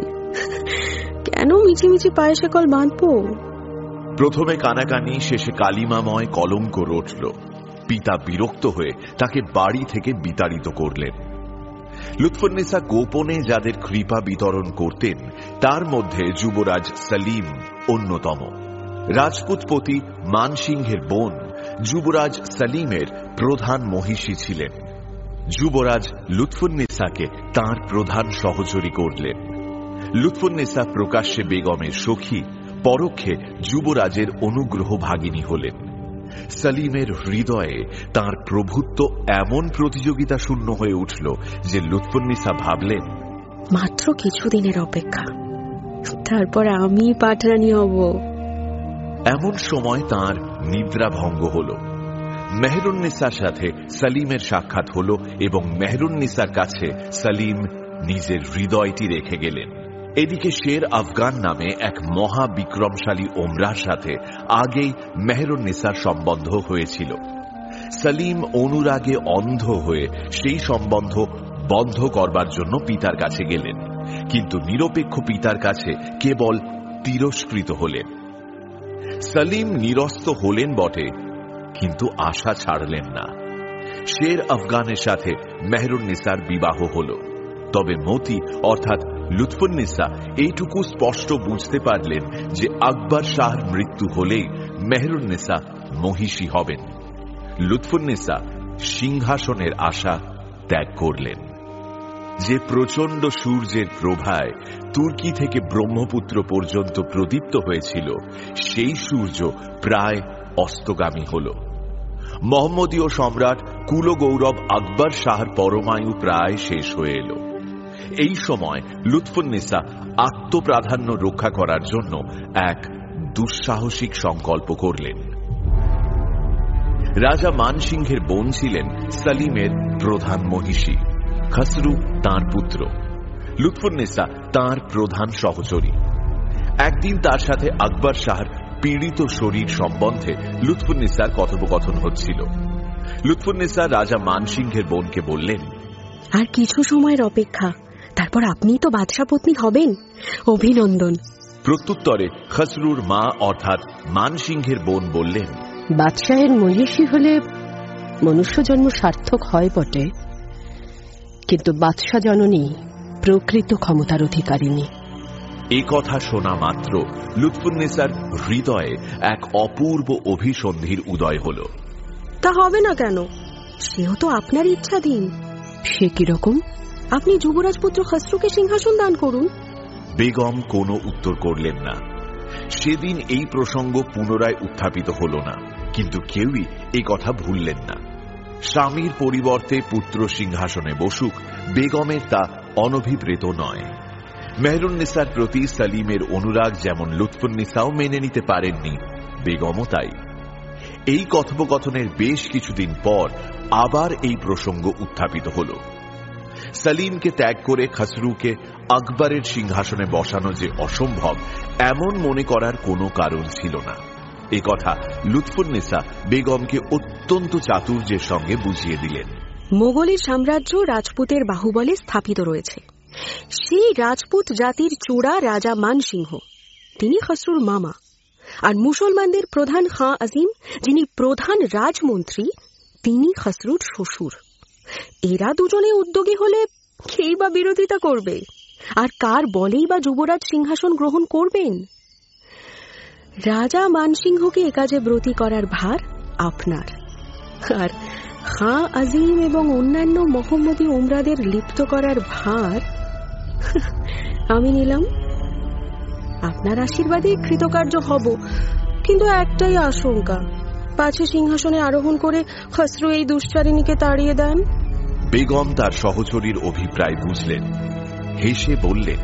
কেন মিছিমিছি পায়ে শেকল বাঁধবো? প্রথমে কানাকানি, শেষে কালিমাময় কলঙ্ক রটল। পিতা বিরক্ত হয়ে তাকে বাড়ি থেকে বিতাড়িত করলেন। লুৎফুন্নিসা গোপনে যাদের কৃপা বিতরণ করতেন তার মধ্যে যুবরাজ সালিম অন্যতম। রাজপুতপতি মানসিংহের বোন যুবরাজ সালিমের প্রধান মহিষী ছিলেন। যুবরাজ লুৎফুন্নিসাকে তাঁর প্রধান সহচরী করলেন। লুৎফুন্নিসা প্রকাশ্যে বেগমের সখী, পরোক্ষে যুবরাজের অনুগ্রহ ভাগিনী হলেন। সালিমের হৃদয়ে তাঁর প্রভুত্ব এমন প্রতিযোগিতা শূন্য হয়ে উঠল যে লুৎফুন্নিসা ভাবলেন, মাত্র কিছুদিনের অপেক্ষা, তারপর আমি পাটরানী হব। এমন সময় তাঁর নিদ্রা ভঙ্গ হল। মেহরুন্নিসার সাথে সালিমের সাক্ষাৎ হল এবং মেহরুন্নিসার কাছে সালিম নিজের হৃদয়টি রেখে গেলেন। এদিকে শের আফগান নামে এক মহা বিক্রমশালী ওমরার সাথে আগেই মেহরুন্নিসার সম্বন্ধ হয়েছিল। সালিম অনুরাগে অন্ধ হয়ে সেই সম্বন্ধ বন্ধ করবার জন্য পিতার কাছে গেলেন, কিন্তু নিরপেক্ষ পিতার কাছে কেবল তিরস্কৃত হলেন। সালিম নিরস্ত হলেন বটে, কিন্তু আশা ছাড়লেন না। শের আফগানের সাথে মেহরুন্নিসার বিবাহ হল। তবে মতি অর্থাৎ লুৎফুন্নিসা এইটুকু স্পষ্ট বুঝতে পারলেন যে আকবর শাহর মৃত্যু হলেই মেহরুন্নিসা মহিষী হবেন। লুৎফুন্নিসা সিংহাসনের আশা ত্যাগ করলেন। যে প্রচন্ড সূর্যের প্রভায় তুর্কি থেকে ব্রহ্মপুত্র পর্যন্ত প্রদীপ্ত হয়েছিল, সেই সূর্য প্রায় অস্তগামী হল। মোহাম্মদীয় সম্রাট কুলগৌরব আকবর শাহর পরমায়ু প্রায় শেষ হয়ে এল। এই সময় লুৎফুন্নিসা আত্মপ্রাধান্য রক্ষা করার জন্য এক দুঃসাহসিক সংকল্প করলেন। রাজা মানসিংহের বোন ছিলেন সালিমের প্রধান মহিষী, খসরু তাঁর পুত্র, লুৎফুন্নিসা তাঁর প্রধান সহচরী। একদিন তার সাথে আকবর শাহর পীড়িত শরীর সম্বন্ধে লুৎফুন্নিসার কথোপকথন হচ্ছিল। লুৎফুন্নিসা রাজা মানসিংহের বোনকে বললেন, আর কিছু সময়ের অপেক্ষা, তারপর আপনিই তো বাদশা পত্নী হবেন, অভিনন্দন। প্রত্যুত্তরে খসরুর মা অর্থাৎ মানসিংহের বোন বললেন, বাদশাহের মহিষী হলে মনুষ্য জন্ম সার্থক হয় বটে, কিন্তু বাদশা জননী প্রকৃত ক্ষমতার অধিকারিণী। এ কথা শোনা মাত্র লুৎফুন্নিসার হৃদয়ে এক অপূর্ব অভিসন্ধির উদয় হল। তা হবে না কেন? সেও তো আপনার ইচ্ছাধীন। সে কিরকম? আপনি যুবরাজ পুত্র খসরুকে সিংহাসন দান করুন। বেগম কোনো উত্তর করলেন না। সেদিন এই প্রসঙ্গ পুনরায় উত্থাপিত হল না, কিন্তু কেউই এই কথা ভুললেন না। স্বামীর পরিবর্তে পুত্র সিংহাসনে বসুক, বেগমের তা অনভিপ্রেত নয়। মেহরুন্নিসার প্রতি সালিমের অনুরাগ যেমন লুৎফুন্নিসাও মেনে নিতে পারেননি, বেগমও তাই। এই কথোপকথনের বেশ কিছুদিন পর আবার এই প্রসঙ্গ উত্থাপিত হল। সালিমকে ত্যাগ করে খসরুকে আকবরের সিংহাসনে বসানো যে অসম্ভব, এমন মনে করার কোনো কারণ ছিল না। এ কথা লুৎফুন্নিসা বেগমকে অত্যন্ত চাতুর্যের সঙ্গে বুঝিয়ে দিলেন। মোগলের সাম্রাজ্য রাজপুতের বাহুবলে স্থাপিত রয়েছে। সেই রাজপুত জাতির চূড়া রাজা মানসিংহ, তিনি খসরুর মামা। আর মুসলমানদের প্রধান খাঁ আজিম, যিনি প্রধান রাজমন্ত্রী, তিনি খসরুর শ্বশুর। এরা দুজনে উদ্যোগী হলে কেই বা বিরোধিতা করবে? আর কার বলেই বা যুবরাজ সিংহাসন গ্রহণ করবেন? রাজা মানসিংহকে এ কাজে ব্রতী করার ভার আপনার, আর খাঁ আজিম এবং অন্যান্য মোহাম্মদী উমরাদের লিপ্ত করার ভার আমি নিলাম। আপনার আশীর্বাদে কৃতকার্য হব, কিন্তু একটাই আশঙ্কা, পাছে সিংহাসনে আরোহণ করে খসরু এই দুশ্চারিণীকে তাড়িয়ে দেন। বেগম তার সহচরীর অভিপ্রায় বুঝলেন, হেসে বললেন,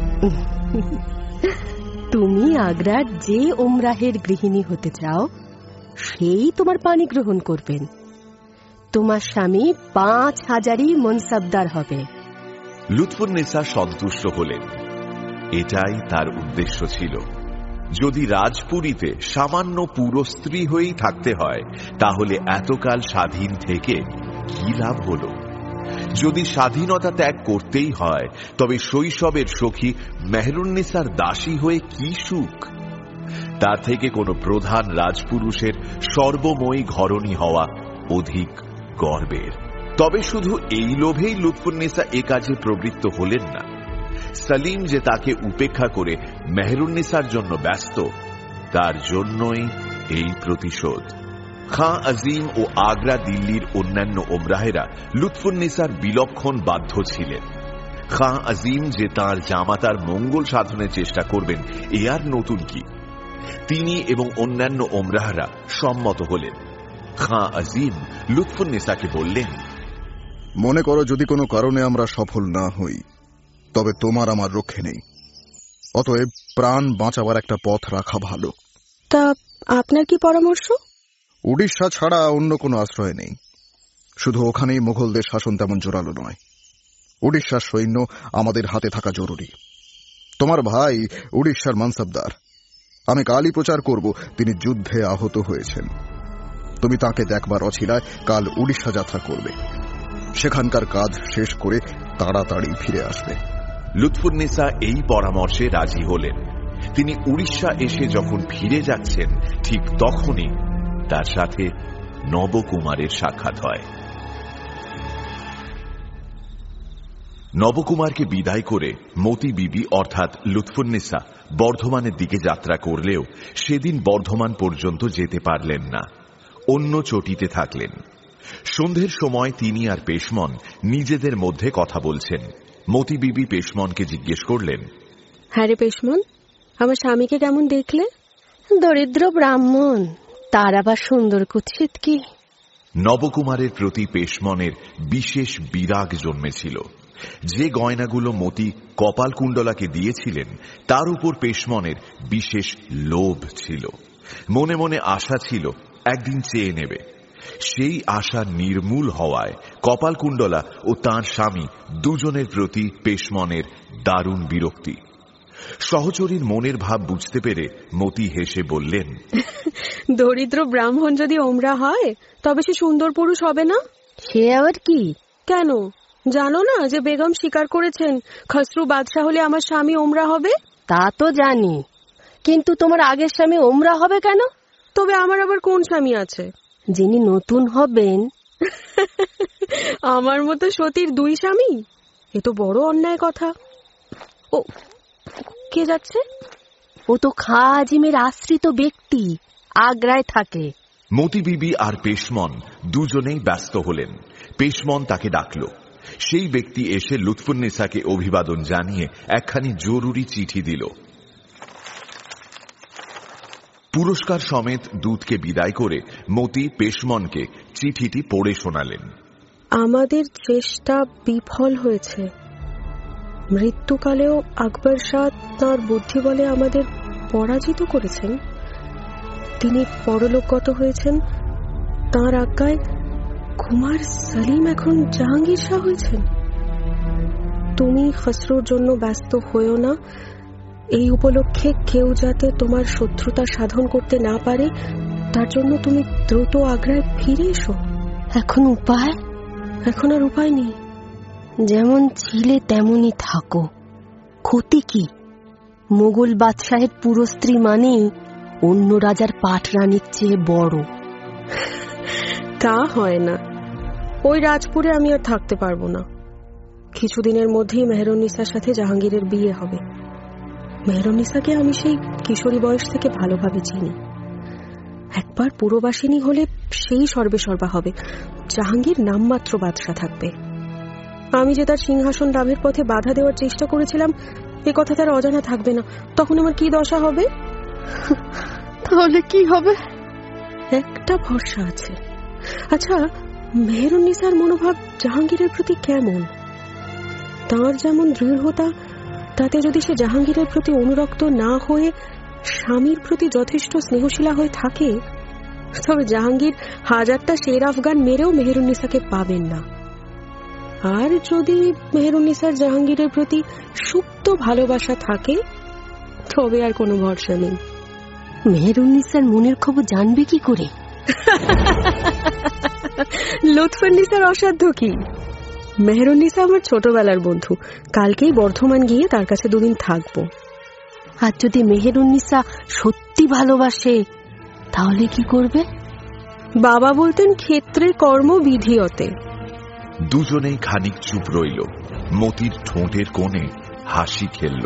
তুমি আগ্রার যে ওমরাহের গৃহিণী হতে চাও সেই তোমার পানি গ্রহণ করবেন। তোমার স্বামী পাঁচ হাজারই মনসাবদার হবে। লুৎফুন্নেসা সন্তুষ্ট হলেন। এটাই তার উদ্দেশ্য ছিল। যদি রাজপুরীতে সামান্য পুরস্ত্রী হয়েই থাকতে হয়, তাহলে এতকাল স্বাধীন থেকে কি লাভ হল? যদি স্বাধীনতা ত্যাগ করতেই হয়, তবে শৈশবের সখী মেহরুন্নেসার দাসী হয়ে কি সুখ? তার থেকে কোনো প্রধান রাজপুরুষের সর্বময়ী ঘরণী হওয়া অধিক গর্বের। তবে শুধু এই লোভেই লুৎফুন্নেসা এ কাজে প্রবৃত্ত হলেন না। সালিম যে তাকে উপেক্ষা করে মেহরুন্নেসার জন্য ব্যস্ত, তার জন্যই এই প্রতিশোধ। খাঁ আজিম ও আগ্রা দিল্লির অন্যান্য ওমরাহেরা লুৎফুন্নেসার বিলক্ষণ বাধ্য ছিলেন। খাঁ আজিম যে তাঁর জামাতার মঙ্গল সাধনের চেষ্টা করবেন, এ আর নতুন কি? তিনি এবং অন্যান্য ওমরাহরা সম্মত হলেন। খাঁ আজিম লুৎফুন্নেসাকে বললেন, মনে করো যদি কোনো কারণে আমরা সফল না হই, তবে তোমার আমার রক্ষে নেই। অতএব প্রাণ বাঁচাবার একটা পথ রাখা ভালো। তা আপনার কি পরামর্শ? উড়িষ্যা ছাড়া অন্য কোনো আশ্রয় নেই। শুধু ওখানেই মুঘলদের শাসন তেমন জোরালো নয়। উড়িষ্যার সৈন্য আমাদের হাতে থাকা জরুরি। তোমার ভাই উড়িষ্যার মানসাবদার। আমি কালই প্রচার করব তিনি যুদ্ধে আহত হয়েছেন। তুমি তাকে দেখবার অছিলায় কাল উড়িষ্যা যাত্রা করবে। সেখানকার কাজ শেষ করে তাড়াতাড়ি ফিরে আসবে। লুৎফুন্নেসা এই পরামর্শে রাজি হলেন। তিনি উড়িষ্যা এসে যখন ফিরে যাচ্ছেন, ঠিক তখনই তার সাথে নবকুমারের সাক্ষাৎ হয়। নবকুমারকে বিদায় করে মতি বিবি অর্থাৎ লুৎফুন্নেসা বর্ধমানের দিকে যাত্রা করলেও সেদিন বর্ধমান পর্যন্ত যেতে পারলেন না, অন্য চটিতে থাকলেন। সন্ধ্যের সময় তিনি আর পেশমন নিজেদের মধ্যে কথা বলছেন। মতি বিবি পেশমনকে জিজ্ঞেস করলেন, হ্যাঁ রে পেশমন, আমার স্বামীকে কেমন দেখলে? দরিদ্র ব্রাহ্মণ, তার আবার সুন্দর কুৎসিত কি? নবকুমারের প্রতি পেশমনের বিশেষ বিরাগ জন্মেছিল। যে গয়নাগুলো মতি কপালকুণ্ডলাকে দিয়েছিলেন, তার উপর পেশমনের বিশেষ লোভ ছিল। মনে মনে আশা ছিল একদিন চেয়ে নেবে। সেই আশা নির্মূল হওয়ায় কপালকুণ্ডলা ও তাঁর স্বামী দুজনের প্রতি পেশমনের দারুণ বিরক্তি। সহচরীর মনের ভাব বুঝতে পেরে মতি হেসে বললেন, দরিদ্র ব্রাহ্মণ যদি ওমরা হয়, তবে সে সুন্দর পুরুষ হবে না? সে আবার কি? কেন জানো না যে বেগম স্বীকার করেছেন খসরু বাদশাহ হলে আমার স্বামী ওমরা হবে? তা তো জানি, কিন্তু তোমার আগের স্বামী ওমরা হবে কেন? তবে আমার আবার কোন স্বামী আছে? যিনি নতুন হবেন। আমার মতো সতীর দুই স্বামী? এ তো বড় অন্যায় কথা। ও কে যাচ্ছে? ও তো খাঁ আজিমের আশ্রিত ব্যক্তি, আগ্রায় থাকে। মতি বিবি আর পেশমন দুজনেই ব্যস্ত হলেন। পেশমন তাকে ডাকল। সেই ব্যক্তি এসে লুৎফুন্নেসাকে অভিবাদন জানিয়ে একখানি জরুরি চিঠি দিল। পুরস্কার সমেত দূতকে বিদায় করে মতি পেশমনকে চিঠিটি পড়ে শোনালেন। আমাদের চেষ্টা বিফল হয়েছে। মৃত্যুকালেও আকবর শাহ তাঁর বুদ্ধি বলে আমাদের পরাজিত করেছেন। তিনি পরলোকগত হয়েছেন। তাঁর আজ্ঞায় কুমার সালিম এখন জাহাঙ্গীর শাহ হয়েছেন। তুমি খসরুর জন্য ব্যস্ত হয়েও না। এই উপলক্ষে কেউ যাতে তোমার শত্রুতা সাধন করতে না পারে, তার জন্য তুমি দ্রুত আগ্রায় ফিরে এসো। এখন উপায়? এখন আর উপায় নেই। যেমন ছিলে তেমনই থাকো, ক্ষতি কি? মোগল বাদশাহের পুরস্ত্রী মানেই অন্য রাজার পাটরানীর চেয়ে বড়। তা হয় না। ওই রাজপুরে আমি আর থাকতে পারবো না। কিছুদিনের মধ্যেই মেহরুন্নিসার সাথে জাহাঙ্গীরের বিয়ে হবে। মেহরুন্নিসাকে আমি সেই কিশোরী বয়স থেকে ভালোভাবে চিনি। একবার পুরবাসিনী হলে সেই সর্বে সর্বা হবে, জাহাঙ্গীর নামমাত্র বাদশা থাকবে। আমি যে তার সিংহাসন লাভের পথে বাধা দেওয়ার চেষ্টা করেছিলাম এ কথা তার অজানা থাকবে না, তখন আমার কি দশা হবে? তাহলে কি হবে? একটা ভরসা আছে। আচ্ছা, মেহরুন্নিসার মনোভাব জাহাঙ্গীরের প্রতি কেমন? তার যেমন দৃঢ়তা, তাতে যদি সে জাহাঙ্গীরের প্রতি অনুরক্ত না হয়ে স্বামীর প্রতি যথেষ্ট স্নেহশীলা হয়ে থাকে, তবে জাহাঙ্গীর হাজারটা শের আফগান মেরেও মেহরুন্নিসাকে পাবেন না। আর যদি মেহরুন্নিসার জাহাঙ্গীরের প্রতি সুপ্ত ভালোবাসা থাকে, তবে আর কোনো ভরসা নেই। মেহরুন্নিসার মনের খবর জানবে কি করে? লুৎফুন্নিসার অসাধ্য কি? মেহরুন্নিসা আমার ছোটবেলার বন্ধু, কালকেই বর্ধমান গিয়ে তার কাছে দুদিন থাকবো। আর যদি মেহরুন্নিসা সত্যি ভালোবাসে তাহলে কি করবে? বাবা বলতেন ক্ষেত্রে কর্ম বিধিয়তে। দুজনেই খানিক চুপ রইল। মতির ঠোঁটের কোণে হাসি খেলল।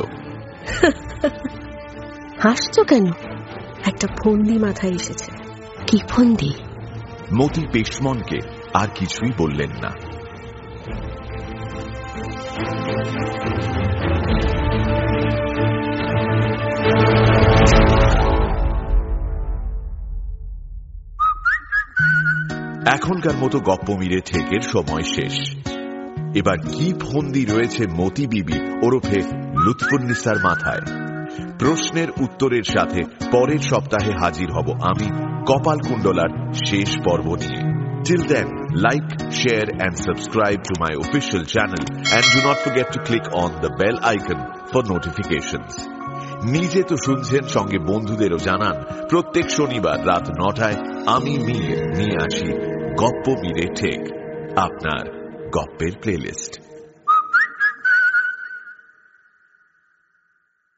হাসছো কেন? একটা ফন্দি মাথায় এসেছে। কি ফন্দি? মতি পেশমনকে আর কিছুই বললেন না। এখনকার মতো গপ্পমিরে ঠেকের সময় শেষ। এবার কি ফন্দি রয়েছে মতি বিবি ওরফে লুৎফুন্নিসার মাথায়? প্রশ্নের উত্তরের সাথে পরের সপ্তাহে হাজির হব আমি কপালকুণ্ডলার শেষ পর্ব নিয়ে। Till then, like, share and subscribe to my official channel and do not forget to click on the bell icon for notifications. নিজে তো শুনছেন, সঙ্গে বন্ধুদেরও জানান। প্রত্যেক শনিবার রাত নটায় আমি মীর নিয়ে আসি গপ্প মিরে ঠেক, আপনার গপ্পের প্লেলিস্ট।